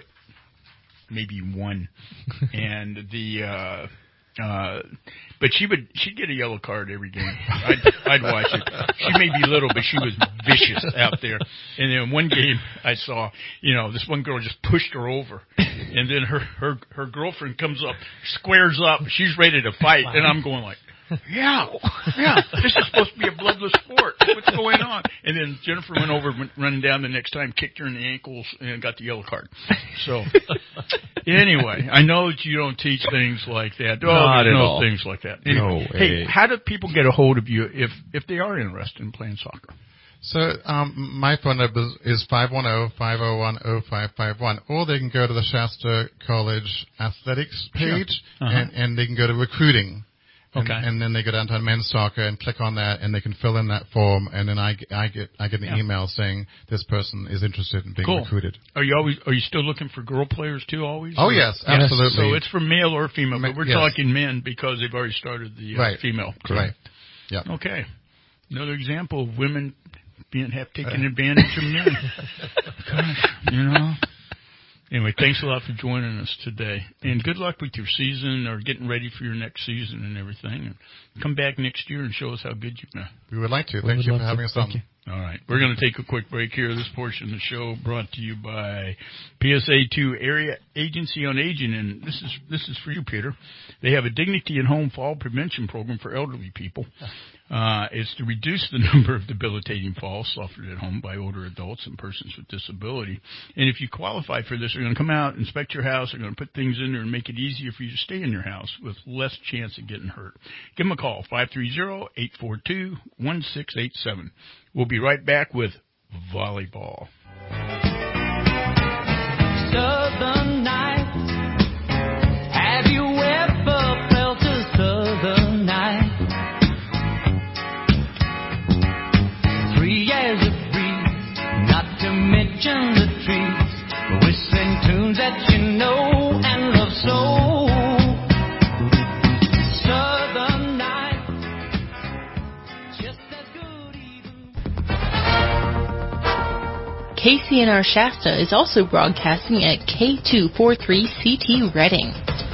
maybe one, and the uh uh but she would she'd get a yellow card every game. I'd I'd watch it. She may be little, but she was vicious out there. And then one game I saw, you know, this one girl just pushed her over, and then her her her girlfriend comes up, squares up, she's ready to fight, and I'm going like. Yeah, yeah. This is supposed to be a bloodless sport. What's going on? And then Jennifer went over, went running down the next time, kicked her in the ankles, and got the yellow card. So, anyway, I know that you don't teach things like that. Oh, Not at no all. things like that. Anyway, no way. Hey, how do people get a hold of you if if they are interested in playing soccer? So um, my phone number is five one zero, five zero one, zero five five one, or they can go to the Shasta College Athletics page, sure. uh-huh. and, and they can go to recruiting. And, okay. and then they go down to men's soccer and click on that, and they can fill in that form, and then I, I get I get an yeah. email saying this person is interested in being cool. recruited. Are you always are you still looking for girl players too? Always? Oh or? yes, absolutely. So it's for male or female, but we're yes. talking men because they've already started the uh, right. female. Right. Yeah. Okay. Another example of women being have taken uh. advantage of men. Gosh, you know. Anyway, thanks a lot for joining us today. And good luck with your season or getting ready for your next season and everything. And come back next year and show us how good you've been. We would like to. We Thank you for having to. us on. All right. We're going to take a quick break here. This portion of the show brought to you by P S A two Area Agency on Aging. And this is this is for you, Peter. They have a Dignity at Home Fall Prevention Program for elderly people. Uh, it's to reduce the number of debilitating falls suffered at home by older adults and persons with disability. And if you qualify for this, they're going to come out, inspect your house, they're going to put things in there and make it easier for you to stay in your house with less chance of getting hurt. Give them a call, five three zero, eight four two, one six eight seven. We'll be right back with volleyball. Southern nights, have you ever felt a southern night? Free as a breeze, not to mention the trees, whistling tunes that you know and love so. Southern nights, just as good even. K C N R Shasta is also broadcasting at K two forty-three C T Reading.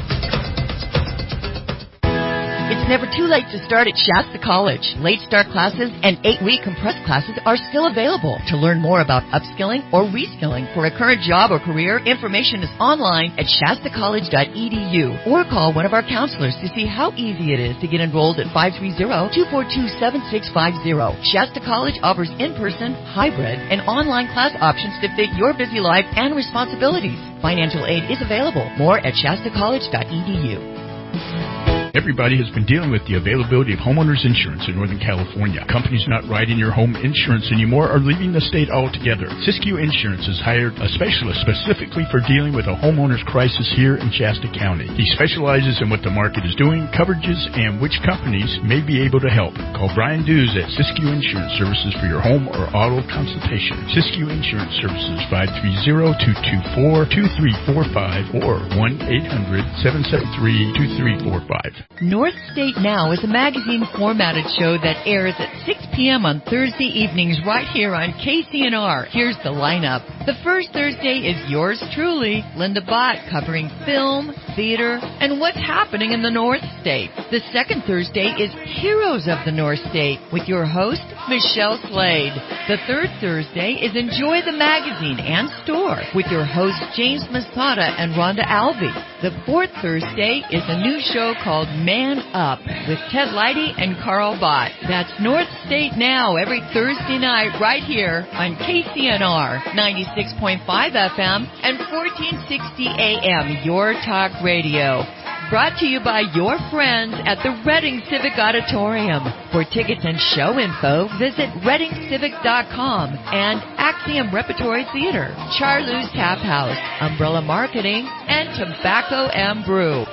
It's never too late to start at Shasta College. Late start classes and eight-week compressed classes are still available. To learn more about upskilling or reskilling for a current job or career, information is online at shasta college dot e d u or call one of our counselors to see how easy it is to get enrolled at five three zero, two four two, seven six five zero. Shasta College offers in-person, hybrid, and online class options to fit your busy life and responsibilities. Financial aid is available. More at shasta college dot e d u. Everybody has been dealing with the availability of homeowners insurance in Northern California. Companies not writing your home insurance anymore are leaving the state altogether. Siskiyou Insurance has hired a specialist specifically for dealing with a homeowner's crisis here in Shasta County. He specializes in what the market is doing, coverages, and which companies may be able to help. Call Brian Dews at Siskiyou Insurance Services for your home or auto consultation. Siskiyou Insurance Services, five three zero, two two four, two three four five or one eight hundred, seven seven three, two three four five. North State Now is a magazine formatted show that airs at six p.m. on Thursday evenings right here on K C N R. Here's the lineup. The first Thursday is yours truly, Linda Bott, covering film, theater, and what's happening in the North State. The second Thursday is Heroes of the North State with your host, Michelle Slade. The third Thursday is Enjoy the Magazine and Store with your hosts, James Masada and Rhonda Alvey. The fourth Thursday is a new show called Man Up with Ted Leidy and Carl Bott. That's North State Now every Thursday night right here on K C N R ninety-six point five F M and fourteen sixty A M, Your Talk Radio. brought to you by your friends at the Reading Civic Auditorium. For tickets and show info, visit reading civic dot com and Axiom Repertory Theater, Charlou's Tap House, Umbrella Marketing, and Tobacco and Brew.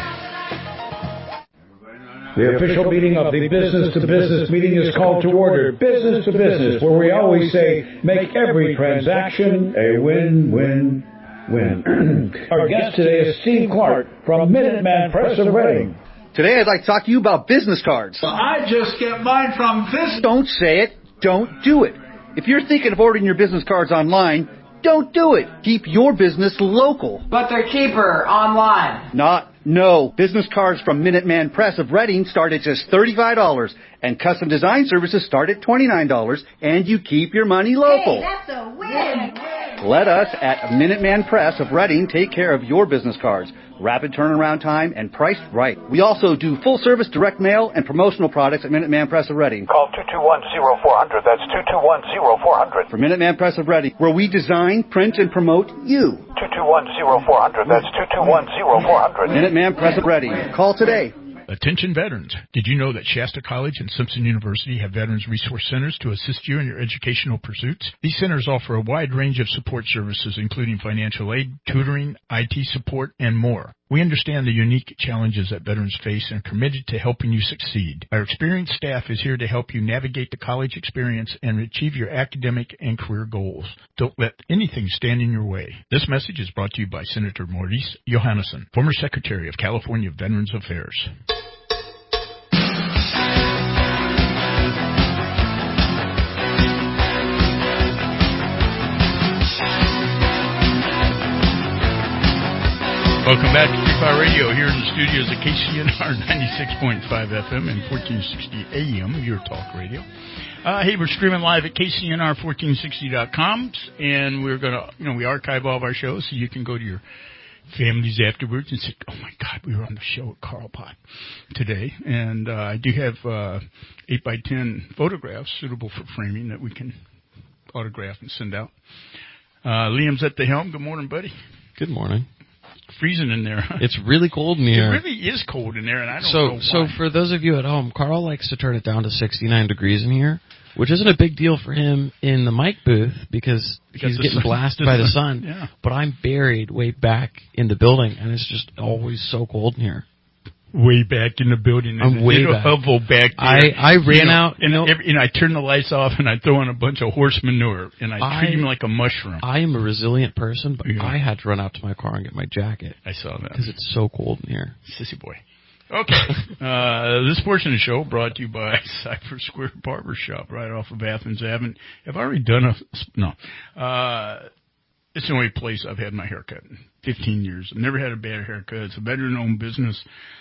The official meeting of the Business to Business meeting is called to order. Business to Business, where we always say, make every transaction a win-win-win. Our guest today is Steve Clark from Minuteman Press of Reading. Today I'd like to talk to you about business cards. Well, I just get mine from this. Don't say it. Don't do it. If you're thinking of ordering your business cards online, don't do it. Keep your business local. But they're cheaper online. Not, no. Business cards from Minuteman Press of Reading start at just thirty-five dollars, and custom design services start at twenty-nine dollars, and you keep your money local. Hey, that's a win. Let us at Minuteman Press of Reading take care of your business cards. Rapid turnaround time and priced right. We also do full-service direct mail and promotional products at Minuteman Press of Reading. Call two two one, zero four zero zero. That's two two one, zero four zero zero. For Minuteman Press of Reading, where we design, print, and promote you. two two one, zero four zero zero. That's two two one, zero four zero zero. Minuteman Press of Reading. Call today. Attention veterans. Did you know that Shasta College and Simpson University have Veterans Resource Centers to assist you in your educational pursuits? These centers offer a wide range of support services, including financial aid, tutoring, I T support, and more. We understand the unique challenges that veterans face and are committed to helping you succeed. Our experienced staff is here to help you navigate the college experience and achieve your academic and career goals. Don't let anything stand in your way. This message is brought to you by Senator Maurice Johannesson, former Secretary of California Veterans Affairs. Welcome back to Free Fire Radio here in the studios at K C N R ninety-six point five F M and fourteen sixty A M, your talk radio. Uh, hey, we're streaming live at K C N R fourteen sixty dot com, and we're going to, you know, we archive all of our shows so you can go to your families afterwards and say, oh, my God, we were on the show at Carl Pot today. And uh, I do have uh, eight by ten photographs suitable for framing that we can autograph and send out. Uh, Liam's at the helm. Good morning, buddy. Good morning. Freezing in there. It's really cold in here. It really is cold in there, and I don't so, know why. So for those of you at home, Carl likes to turn it down to sixty-nine degrees in here, which isn't a big deal for him in the mic booth because, because he's getting sun, blasted by the sun. Yeah. But I'm buried way back in the building, and it's just always so cold in here. Way back in the building. I'm way back. Hovel back there. I, I ran you know, out. And, you know, every, and I turn the lights off, and I throw in a bunch of horse manure, and I, I treat him like a mushroom. I am a resilient person, but yeah. I had to run out to my car and get my jacket. I saw that. Because it's so cold in here. Sissy boy. Okay. uh, this portion of the show brought to you by Cypress Square Barbershop right off of Athens Avenue. Have I already done a... No. Uh, it's the only place I've had my haircut in fifteen years. I've never had a bad haircut. It's a veteran-owned business.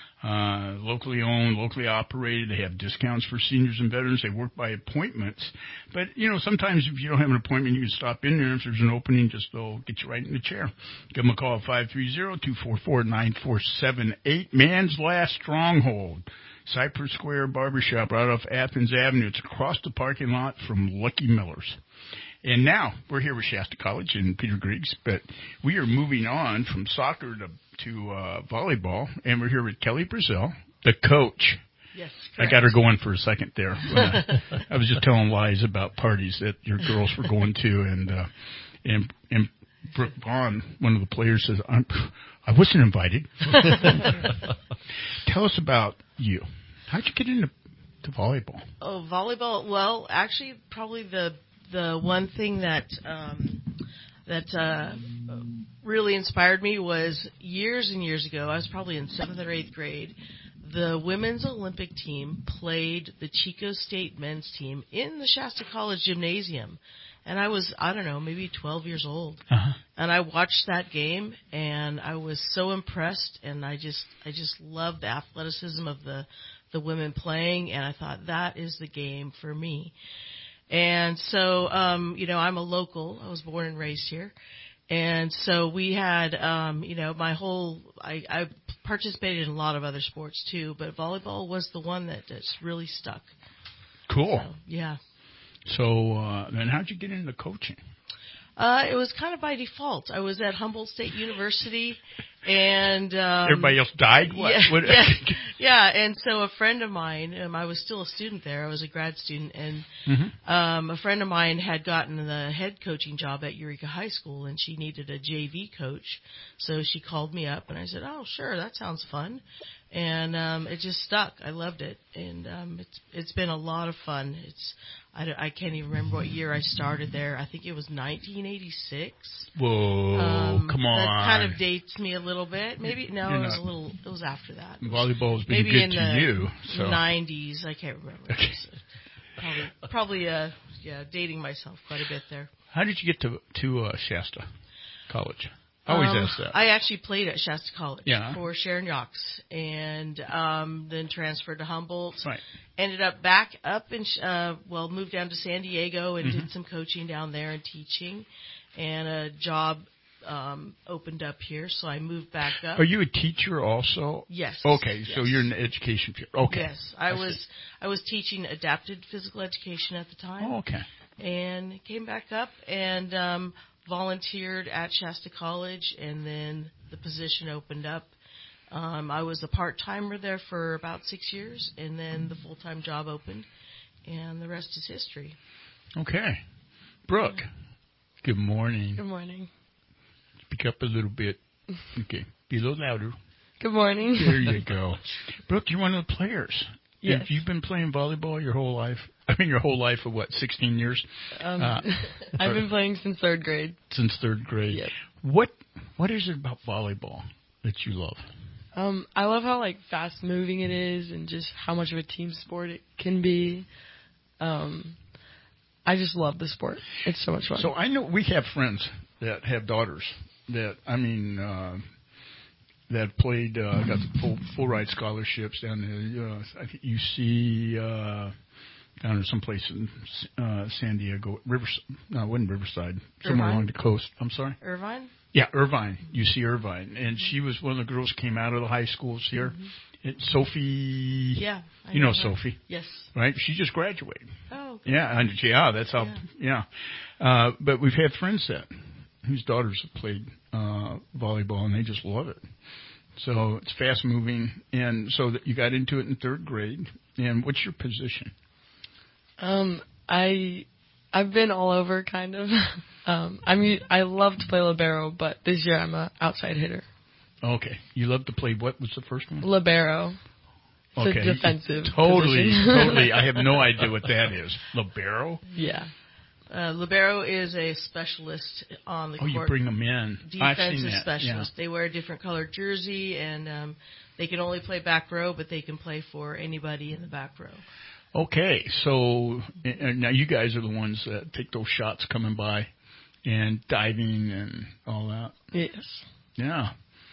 Uh, locally owned, locally operated. They have discounts for seniors and veterans. They work by appointments. But, you know, sometimes if you don't have an appointment, you can stop in there. If there's an opening, just they'll get you right in the chair. Give them a call at five three zero, two four four, nine four seven eight. Man's Last Stronghold. Cypress Square Barbershop right off Athens Avenue. It's across the parking lot from Lucky Miller's. And now we're here with Shasta College and Peter Griggs, but we are moving on from soccer to to uh, volleyball, and we're here with Kelly Brazell, the coach. Yes, correct. I got her going for a second there. I, I was just telling lies about parties that your girls were going to, and uh, and and Brooke Vaughn, one of the players, says, I'm, I wasn't invited. Tell us about you. How'd you get into to volleyball? Oh, volleyball. Well, actually, probably the the one thing that um, that uh, really inspired me was years and years ago. I was probably in seventh or eighth grade. The women's Olympic team played the Chico State men's team in the Shasta College gymnasium. And I was, I don't know, maybe twelve years old. Uh-huh. And I watched that game, and I was so impressed, and I just I just loved the athleticism of the, the women playing, and I thought, that is the game for me. And so, um, you know, I'm a local. I was born and raised here. And so we had, um, you know, my whole, I, I participated in a lot of other sports too, but volleyball was the one that just really stuck. Cool. So, yeah. So, uh, then how'd you get into coaching? Uh, it was kind of by default. I was at Humboldt State University, and um, everybody else died. What? Yeah, what? yeah, yeah. And so a friend of mine, um, I was still a student there. I was a grad student, and Mm-hmm. um, a friend of mine had gotten the head coaching job at Eureka High School, and she needed a J V coach. So she called me up, and I said, "Oh, sure, that sounds fun." And um, it just stuck. I loved it, and um, it's it's been a lot of fun. It's I, don't- I can't even remember what year I started there. I think it was nineteen eighty-six. Whoa, Um, come That on. kind of dates me a little bit. Maybe no, You're it was not- a little. It was after that. Volleyball's been Maybe good in to the you. So. nineties. I can't remember. Okay. Probably, probably, uh, yeah, dating myself quite a bit there. How did you get to to uh, Shasta College? I always Um, ask that. I actually played at Shasta College Yeah. for Sharon Yox, and um, then transferred to Humboldt. Right. Ended up back up in, Sh- uh, well, moved down to San Diego and Mhm. did some coaching down there and teaching, and a job um, opened up here, so I moved back up. Are you a teacher also? Yes. Okay, so Yes. you're in the education field. Okay. Yes, I, I was. see. I was teaching adapted physical education at the time. Oh, okay. And came back up and um, volunteered at Shasta College, and then the position opened up. Um, I was a part-timer there for about six years, and then the full-time job opened, and the rest is history. Okay. Brooke, good morning. Good morning. Speak up a little bit. Okay. Be a little louder. Good morning. There you go. Brooke, you're one of the players. Yes. Have you been playing volleyball your whole life? I mean, your whole life of what, sixteen years? Um, Uh, I've been playing since third grade. Since third grade. Yes. What What is it about volleyball that you love? Um, I love how like fast moving it is, and just how much of a team sport it can be. Um, I just love the sport. It's so much fun. So I know we have friends that have daughters that, I mean, uh, that played, uh, got full, full ride scholarships down there. Uh, I think U C, uh, down there someplace in uh, San Diego, Rivers, no, it wasn't Riverside, somewhere Irvine? along the coast. I'm sorry? Irvine? Yeah, Irvine, U C Irvine. And she was one of the girls who came out of the high schools here. Mm-hmm. It, Sophie. Yeah. I You know her. Sophie. Yes. Right? She just graduated. Oh, okay. Yeah, and yeah, that's how, yeah. Uh, but we've had friends that, whose daughters have played uh, volleyball, and they just love it. So it's fast moving, and so that you got into it in third grade. And what's your position? Um, I I've been all over kind of. um, I'm u- I love to play libero, but this year I'm a outside hitter. Okay, you love to play. What was the first one? Libero. It's Okay, a defensive. totally, position. totally. I have no idea what that is. Libero. Yeah. Uh, libero is a specialist on the Oh, you court. bring them in. I've seen Defensive that. specialist. They wear a different colored jersey, and um, they can only play back row, but they can play for anybody in the back row. Okay, so and now you guys are the ones that take those shots coming by and diving and all that. Yes. Yeah.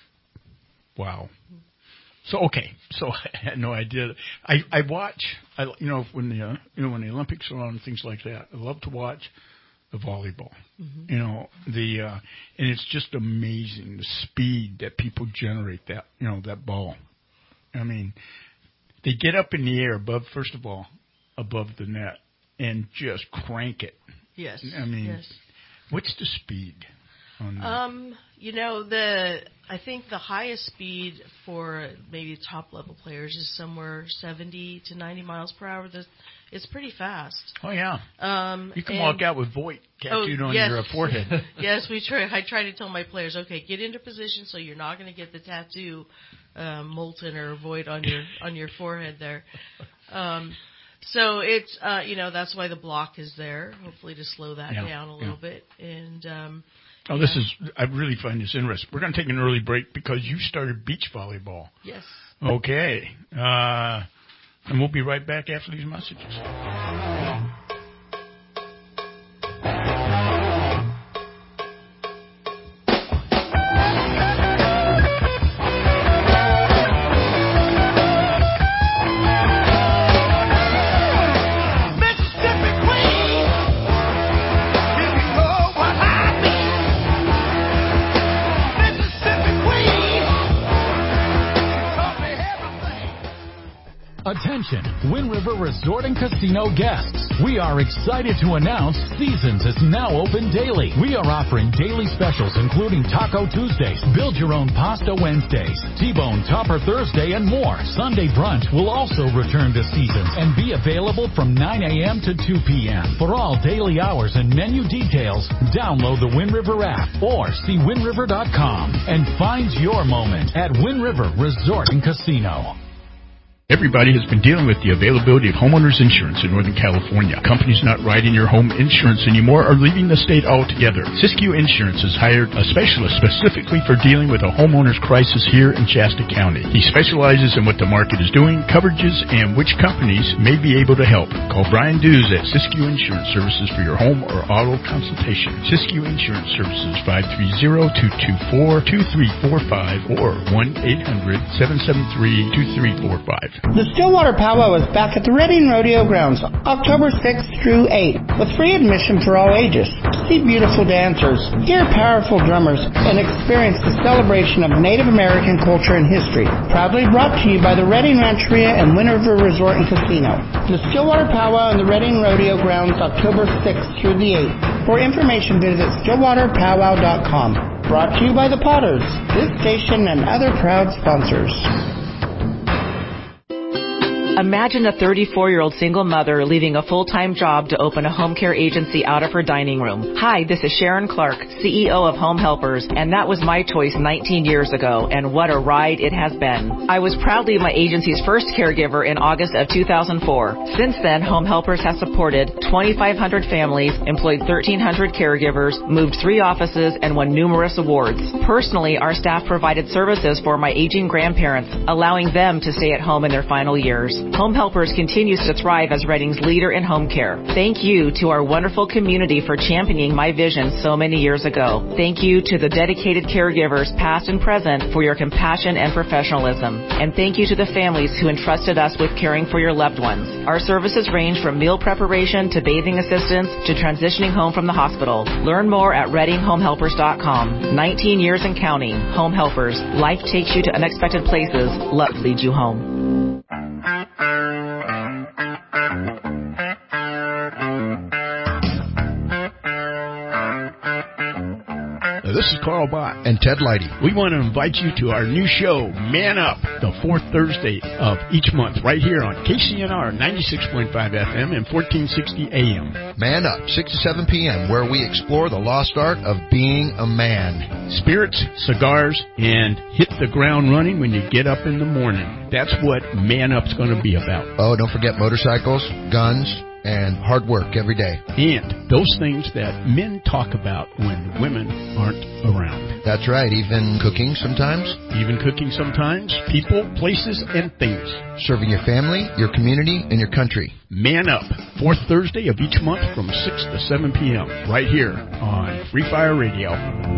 Wow. So okay, so I had no idea. I I watch. I you know when the uh, you know when the Olympics are on and things like that. I love to watch the volleyball. Mm-hmm. You know the uh, and it's just amazing the speed that people generate that you know that ball. I mean, they get up in the air above first of all above the net and just crank it. Yes. I mean, yes. what's the speed on that? Um, you know, the I think the highest speed for maybe top level players is somewhere seventy to ninety miles per hour. That's, it's pretty fast. Oh yeah. Um, You can and- walk out with Voight tattooed oh, on yes. your uh, forehead. Yes, we try. I try to tell my players, okay, get into position so you're not going to get the tattoo, uh, molten or void on your on your forehead there. Um, so it's uh, you know that's why the block is there, hopefully to slow that Yeah, down a yeah. little bit. And um, Oh, this is, I really find this interesting. We're going to take an early break because you started beach volleyball. yes. Okay. Uh, and we'll be right back after these messages. Attention Attention, Wind River Resort and Casino guests. We are excited to announce Seasons is now open daily. We are offering daily specials including Taco Tuesdays, Build Your Own Pasta Wednesdays, T-Bone Topper Thursday, and more. Sunday brunch will also return to Seasons and be available from nine a.m. to two p.m. For all daily hours and menu details, download the Wind River app or see wind river dot com and find your moment at Wind River Resort and Casino. Everybody has been dealing with the availability of homeowners insurance in Northern California. Companies not writing your home insurance anymore are leaving the state altogether. Siskiyou Insurance has hired a specialist specifically for dealing with a homeowner's crisis here in Shasta County. He specializes in what the market is doing, coverages, and which companies may be able to help. Call Brian Dews at Siskiyou Insurance Services for your home or auto consultation. Siskiyou Insurance Services, five three zero, two two four, two three four five or one eight hundred, seven seven three, two three four five. The Stillwater Powwow is back at the Redding Rodeo Grounds, October sixth through eighth, with free admission for all ages. See beautiful dancers, hear powerful drummers, and experience the celebration of Native American culture and history. Proudly brought to you by the Redding Rancheria and Wind River Resort and Casino. The Stillwater Powwow and the Redding Rodeo Grounds, October sixth through the eighth. For information, visit stillwater powwow dot com. Brought to you by the Potters, this station, and other proud sponsors. Imagine a thirty-four-year-old single mother leaving a full-time job to open a home care agency out of her dining room. Hi, this is Sharon Clark, C E O of Home Helpers, and that was my choice nineteen years ago, and what a ride it has been. I was proudly my agency's first caregiver in August of two thousand four. Since then, Home Helpers has supported twenty-five hundred families, employed thirteen hundred caregivers, moved three offices, and won numerous awards. Personally, our staff provided services for my aging grandparents, allowing them to stay at home in their final years. Home Helpers continues to thrive as Redding's leader in home care. Thank you to our wonderful community for championing my vision so many years ago. Thank you to the dedicated caregivers, past and present, for your compassion and professionalism. And thank you to the families who entrusted us with caring for your loved ones. Our services range from meal preparation to bathing assistance to transitioning home from the hospital. Learn more at redding home helpers dot com. nineteen years and counting. Home Helpers. Life takes you to unexpected places. Love leads you home. This is Carl Bott and Ted Leidy. We want to invite you to our new show, Man Up, the fourth Thursday of each month, right here on K C N R ninety-six point five F M and fourteen sixty A M. Man Up, six to seven p.m., where we explore the lost art of being a man. Spirits, cigars, and hit the ground running when you get up in the morning. That's what Man Up's going to be about. Oh, don't forget motorcycles, guns, and hard work every day. And those things that men talk about when women aren't around. That's right, even cooking sometimes. Even cooking sometimes. People, places, and things. Serving your family, your community, and your country. Man Up, fourth Thursday of each month from six to seven p.m. right here on Free Fire Radio.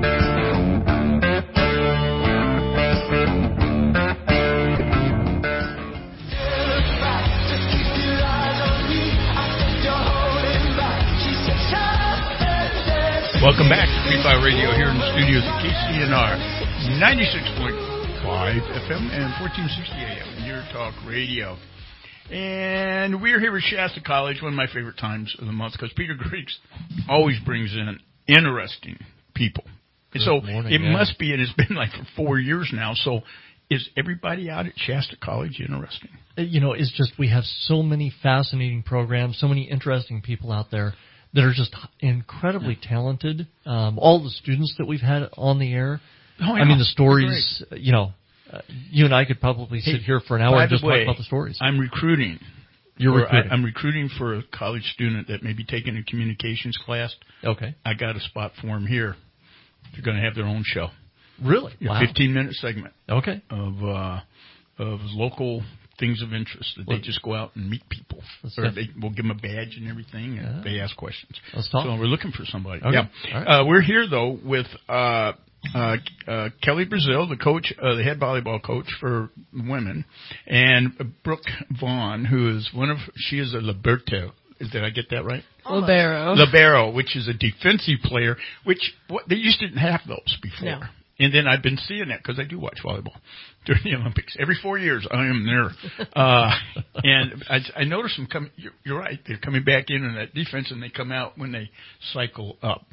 Welcome back to Free Fire Radio here in the studios of K C N R ninety-six point five F M and fourteen sixty A M, Your Talk Radio. And we're here at Shasta College, one of my favorite times of the month, because Peter Griggs always brings in interesting people. And so morning, it yeah. must be, and it's been like for four years now, so is everybody out at Shasta College interesting? You know, it's just we have so many fascinating programs, so many interesting people out there that are just incredibly talented. Um, all the students that we've had on the air. Oh, yeah. I mean, the stories, you know, uh, you and I could probably sit hey, here for an hour and just way, talk about the stories. I'm recruiting. You're for, recruiting. I, I'm recruiting for a college student that may be taking a communications class. Okay. I got a spot for them here. They're going to have their own show. Really? A Wow. fifteen-minute segment. Okay. Of uh, of local things of interest that Well, they just go out and meet people. Or they, we'll give them a badge and everything, and Yeah. they ask questions. Let's talk. So we're looking for somebody. Okay. Yeah. All right. Uh, we're here, though, with uh, uh, uh, Kelly Brazil, the coach, uh, the head volleyball coach for women, and Brooke Vaughn, who is one of, she is a libero. Did I get that right? Libero. Libero, which is a defensive player, which what, they just didn't have those before. No. And then I've been seeing that because I do watch volleyball during the Olympics. Every four years, I am there. Uh, and I, I notice them coming. You're, you're right. They're coming back in on that defense, and they come out when they cycle up.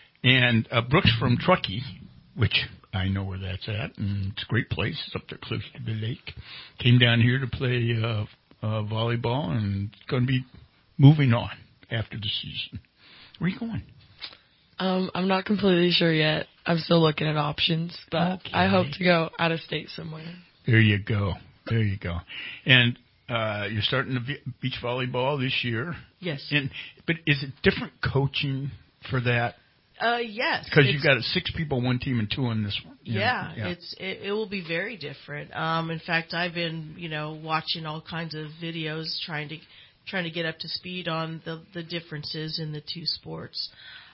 And uh, Brooks from Truckee, which I know where that's at, and it's a great place. It's up there close to the lake. Came down here to play uh, uh, volleyball, and it's going to be moving on after the season. Where are you going? Um, I'm not completely sure yet. I'm still looking at options, but Okay. I hope to go out of state somewhere. There you go. There you go. And uh, you're starting the v- beach volleyball this year. Yes. And but is it different coaching for that? Uh, yes. Because It's- you've got a six people, one team, and two on this one. You know? Yeah, yeah. it's it, it will be very different. Um, in fact, I've been you know watching all kinds of videos trying to trying to get up to speed on the the differences in the two sports.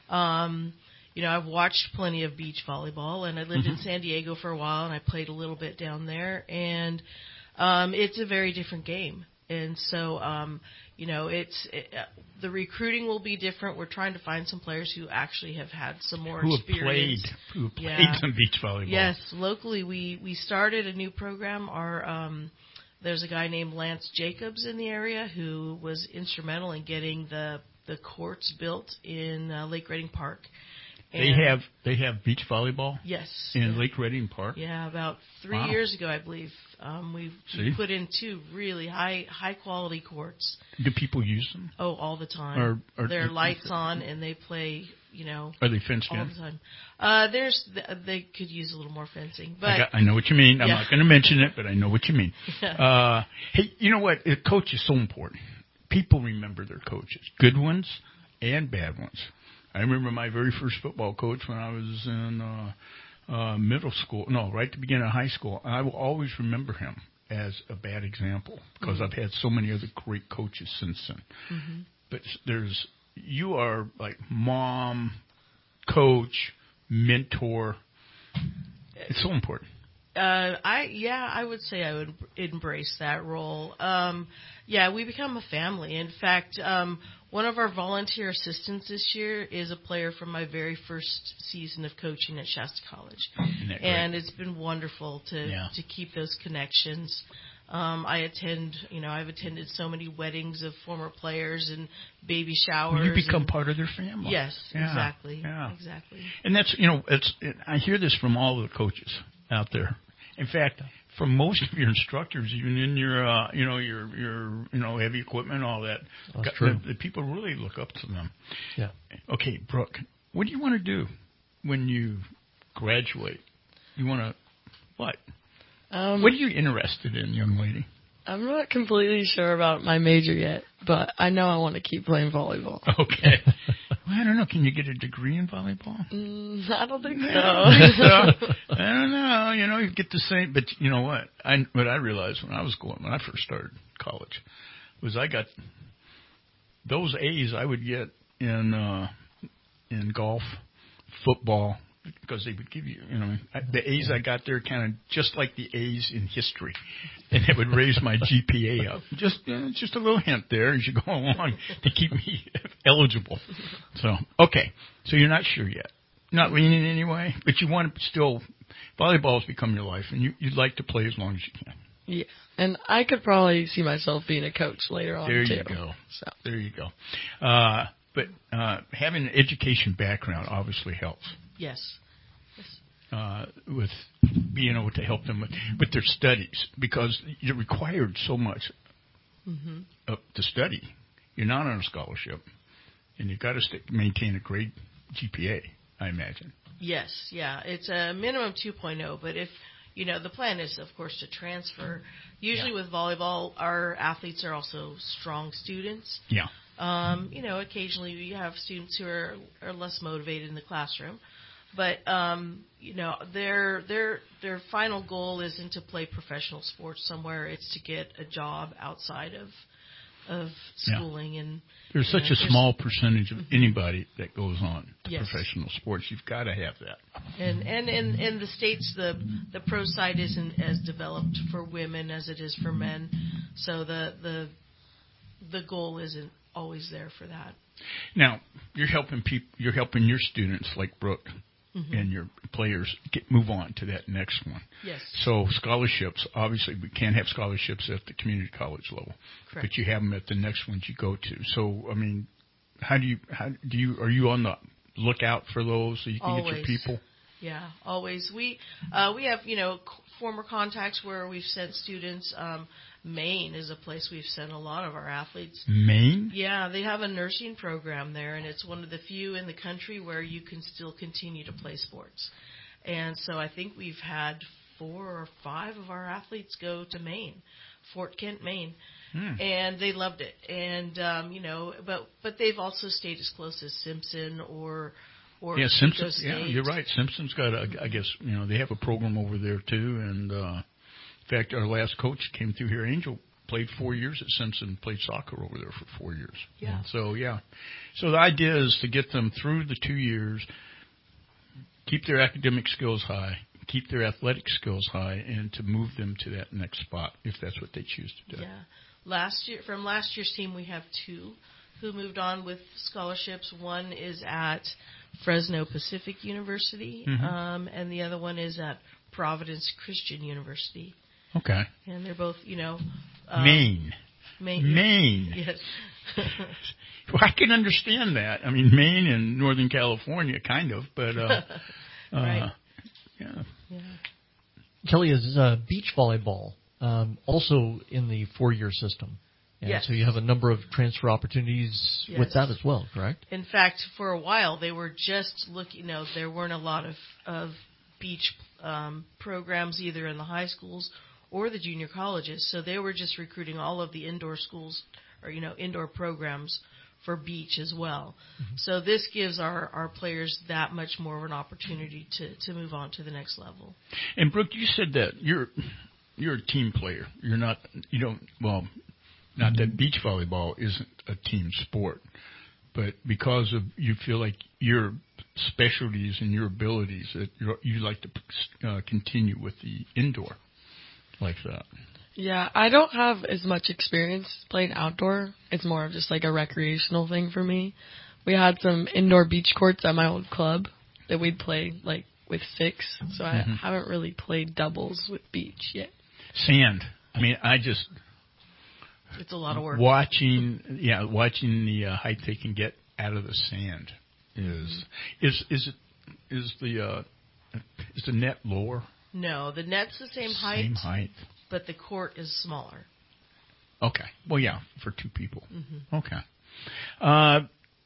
Um, you know, I've watched plenty of beach volleyball, and I lived in Mhm. San Diego for a while, and I played a little bit down there, and um, it's a very different game. And so, um, you know, it's it, uh, the recruiting will be different. We're trying to find some players who actually have had some more Who have experience. played, who have played Yeah. some beach volleyball. Yes, locally we, we started a new program. Our um, there's a guy named Lance Jacobs in the area who was instrumental in getting the the courts built in uh, Lake Reading Park. They And- have they have beach volleyball. Yes. In yeah. Lake Reading Park. Yeah, about three Wow. years ago, I believe. Um, we See? put in two really high high quality courts. Do people use them? Oh, all the time. Or- or- There are lights on, and they play. You know, Are they fenced all in? the time. Uh, there's they could use a little more fencing, but I, got, I know what you mean. I'm Yeah. not going to mention it, but I know what you mean. uh, hey, you know what? A coach is so important. People remember their coaches, good ones and bad ones. I remember my very first football coach when I was in uh, uh, middle school. No, right at the beginning of high school. I will always remember him as a bad example because Mhm. I've had so many other great coaches since then. Mm-hmm. But there's you are like mom, coach, mentor. It's so important. Uh, I yeah, I would say I would embrace that role. Um, yeah, we become a family. In fact, um, one of our volunteer assistants this year is a player from my very first season of coaching at Shasta College, Isn't that great? and it's been wonderful to Yeah. to keep those connections. Um, I attend, you know, I've attended so many weddings of former players and baby showers. You become and- part of their family. Yes, Yeah, exactly, yeah. exactly. And that's, you know, it's, it, I hear this from all the coaches out there. In fact, from most of your instructors, even in your, uh, you know, your, your, you know, heavy equipment, all that, That's got- true. The, the people really look up to them. Yeah. Okay, Brooke, what do you want to do when you graduate? You want to, what? Um, what are you interested in, young lady? I'm not completely sure about my major yet, but I know I want to keep playing volleyball. Okay. Well, I don't know. Can you get a degree in volleyball? Mm, I don't think So, so. I don't know. You know, you get the same. But you know what? I what I realized when I was going when I first started college was I got those A's I would get in uh, in golf, football, because they would give you, you know, I, the A's I got there kind of just like the A's in history, and it would raise my G P A up. Just, you know, just a little hint there as you go along to keep me eligible. So, okay, so you're not sure yet, not leaning anyway, but you want to still. Volleyball has become your life, and you, you'd like to play as long as you can. Yeah, and I could probably see myself being a coach later on, There too. you go. So. There you go. Uh, but uh, having an education background obviously helps. Yes. Uh, with being able to help them with, with their studies, because you're required so much Mm-hmm. uh, to study. You're not on a scholarship, and you've got to st- maintain a great G P A, I imagine. Yes, yeah. It's a minimum two point oh, but if, you know, the plan is, of course, to transfer. Usually Yeah. with volleyball, our athletes are also strong students. Yeah. Um, you know, occasionally you have students who are, are less motivated in the classroom. But, um, you know, their their their final goal isn't to play professional sports somewhere. It's to get a job outside of of Yeah. schooling. And There's you such know, a there's- small percentage of anybody that goes on to Yes. professional sports. You've got to have that. And and in, in the States, the the pro side isn't as developed for women as it is for men. So the the the goal isn't always there for that. Now, you're helping people. You're helping your students like Brooke Mhm. and your players get, move on to that next one. Yes. So scholarships, obviously, we can't have scholarships at the community college level, Correct. but you have them at the next ones you go to. So, I mean, how do you how do you are you on the lookout for those so you can Always. get your people? Yeah, always. We uh, we have you know c- former contacts where we've sent students. Um, Maine is a place we've sent a lot of our athletes. Maine? Yeah, they have a nursing program there, and it's one of the few in the country where you can still continue to play sports. And so I think we've had four or five of our athletes go to Maine, Fort Kent, Maine. Hmm. And they loved it. And um, you know, but but they've also stayed as close as Simpson or or Yeah, Chico Simpson. State. Yeah, you're right. Simpson's got, a, I guess, you know, they have a program over there too. And uh, in fact, our last coach came through here, Angel, played four years at Simpson, played soccer over there for four years. Yeah. So yeah, so the idea is to get them through the two years, keep their academic skills high, keep their athletic skills high, and to move them to that next spot if that's what they choose to do. Yeah. Last year, from last year's team, we have two who moved on with scholarships. One is at Fresno Pacific University, Mhm. um, and the other one is at Providence Christian University. Okay. And they're both, you know, um, Maine. Maine. Maine. Yes. Well, I can understand that. I mean, Maine and Northern California, kind of, but uh, Right. uh, yeah. Yeah. Kelly, is uh, beach volleyball um, also in the four-year system? And Yes. so you have a number of transfer opportunities with Yes. that as well, correct? In fact, for a while, they were just looking, you know, there weren't a lot of, of beach um, programs either in the high schools or the junior colleges. So they were just recruiting all of the indoor schools or, you know, indoor programs for beach as well. Mm-hmm. So this gives our, our players that much more of an opportunity to, to move on to the next level. And Brooke, you said that you're you're a team player. You're not. You don't. Well, not that beach volleyball isn't a team sport, but because of you feel like your specialties and your abilities that you're, you like to uh, continue with the indoor like that. Yeah, I don't have as much experience playing outdoor. It's more of just like a recreational thing for me. We had some indoor beach courts at my old club that we'd play like with six, so I Mhm. haven't really played doubles with beach yet. Sand. I mean, I just It's a lot of work. watching. Yeah, watching the uh, height they can get out of the sand is is is it is the uh, is the net lower? No, the net's the same height, Same height. but the court is smaller. Okay. Well, yeah, for two people. Mhm. Okay. Uh,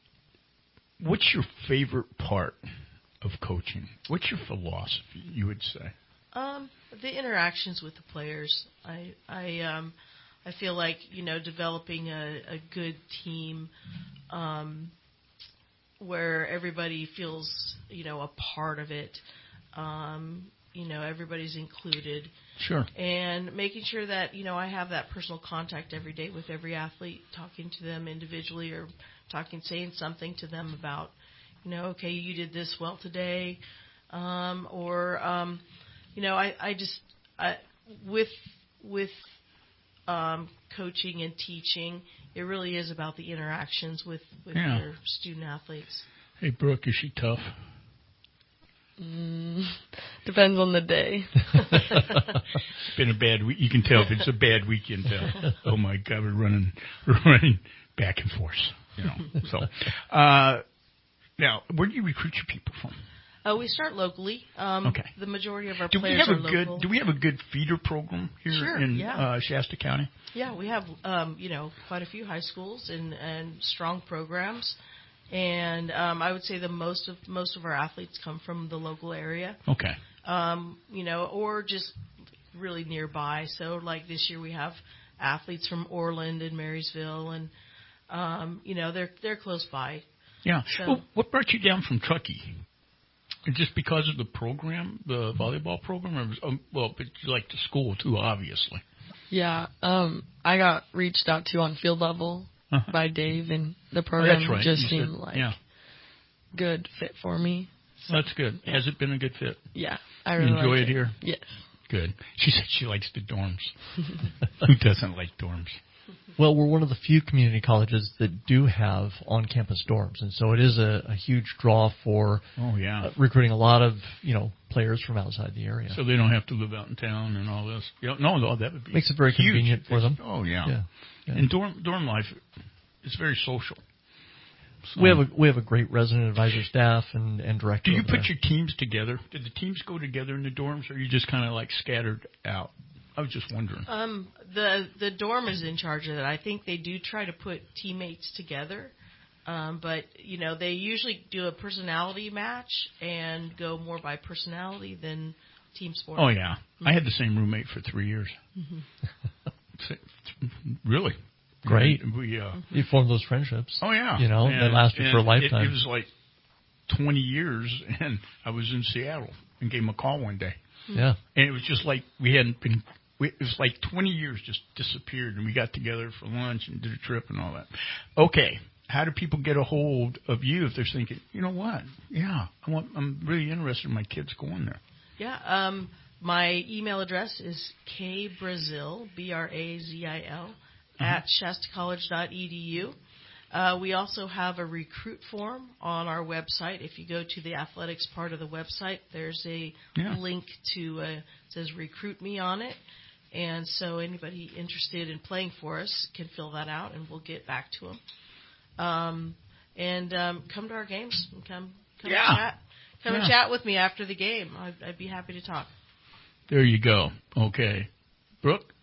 what's your favorite part of coaching? What's your philosophy, you would say? Um, the interactions with the players. I I um I feel like, you know, developing a, a good team um where everybody feels, you know, a part of it. Um, you know, everybody's included. Sure. And making sure that, you know, I have that personal contact every day with every athlete, talking to them individually or talking, saying something to them about, you know, okay, you did this well today. Um, or, um, you know, I, I just, I, with, with, um, coaching and teaching, it really is about the interactions with, with Yeah. your student athletes. Hey, Brooke, is she tough? Mm, depends on the day. It's been a bad week. You can tell if it's a bad weekend. Uh, oh my God, we're running, we're running back and forth. You know. So, uh, now, where do you recruit your people from? Uh, we start locally. Um, Okay. The majority of our Do we players have are a good? local. Do we have a good feeder program here Sure, in yeah. uh, Shasta County? Yeah, we have, um, you know, quite a few high schools and, and strong programs. And um, I would say the most of most of our athletes come from the local area. Okay. Um, you know, or just really nearby. So like this year we have athletes from Orland and Marysville, and um, you know they're they're close by. Yeah. So- Well, what brought you down from Truckee? Just because of the program, the volleyball program, or was, um, well, but you like the school too, obviously. Yeah, um, I got reached out to on field level Uh-huh. by Dave, and the Oh, program that's right. just You seemed said- like yeah. good fit for me. That's good. Has it been a good fit? Yeah, I You really enjoy like it here? Yes. Good. She said she likes the dorms. Who doesn't like dorms? Well, we're one of the few community colleges that do have on-campus dorms, and so it is a, a huge draw for oh, yeah. uh, recruiting a lot of you know players from outside the area. So they don't have to live out in town and all this. You know, no, no, that would be makes it very huge. convenient for them. Oh yeah. yeah. yeah. And dorm dorm life is very social. So, we have a we have a great resident advisor staff and, and director. Do you put there. your teams together? Did the teams go together in the dorms, or are you just kind of like scattered out? I was just wondering. Um, the the dorm is in charge of that. I think they do try to put teammates together, um, but you know they usually do a personality match and go more by personality than team sport. Oh yeah, mm-hmm. I had the same roommate for three years. Mm-hmm. Really. Great. We, uh, you form those friendships. Oh, yeah. You know, and, that lasted for a lifetime. It, it was like twenty years, and I was in Seattle and gave him a call one day. Yeah. And it was just like we hadn't been, we, it was like twenty years just disappeared, and we got together for lunch and did a trip and all that. Okay. How do people get a hold of you if they're thinking, you know what? Yeah, I want, I'm really interested in my kids going there. Yeah. Um, my email address is kbrazil, B R A Z I L, at shasta college dot e d u. Uh, we also have a recruit form on our website. If you go to the athletics part of the website, there's a yeah. link to, uh, it says recruit me on it. And so anybody interested in playing for us can fill that out, and we'll get back to them. Um, and um, come to our games and come, come yeah. and chat. Come yeah. and chat with me after the game. I'd, I'd be happy to talk. There you go. Okay. Brooke?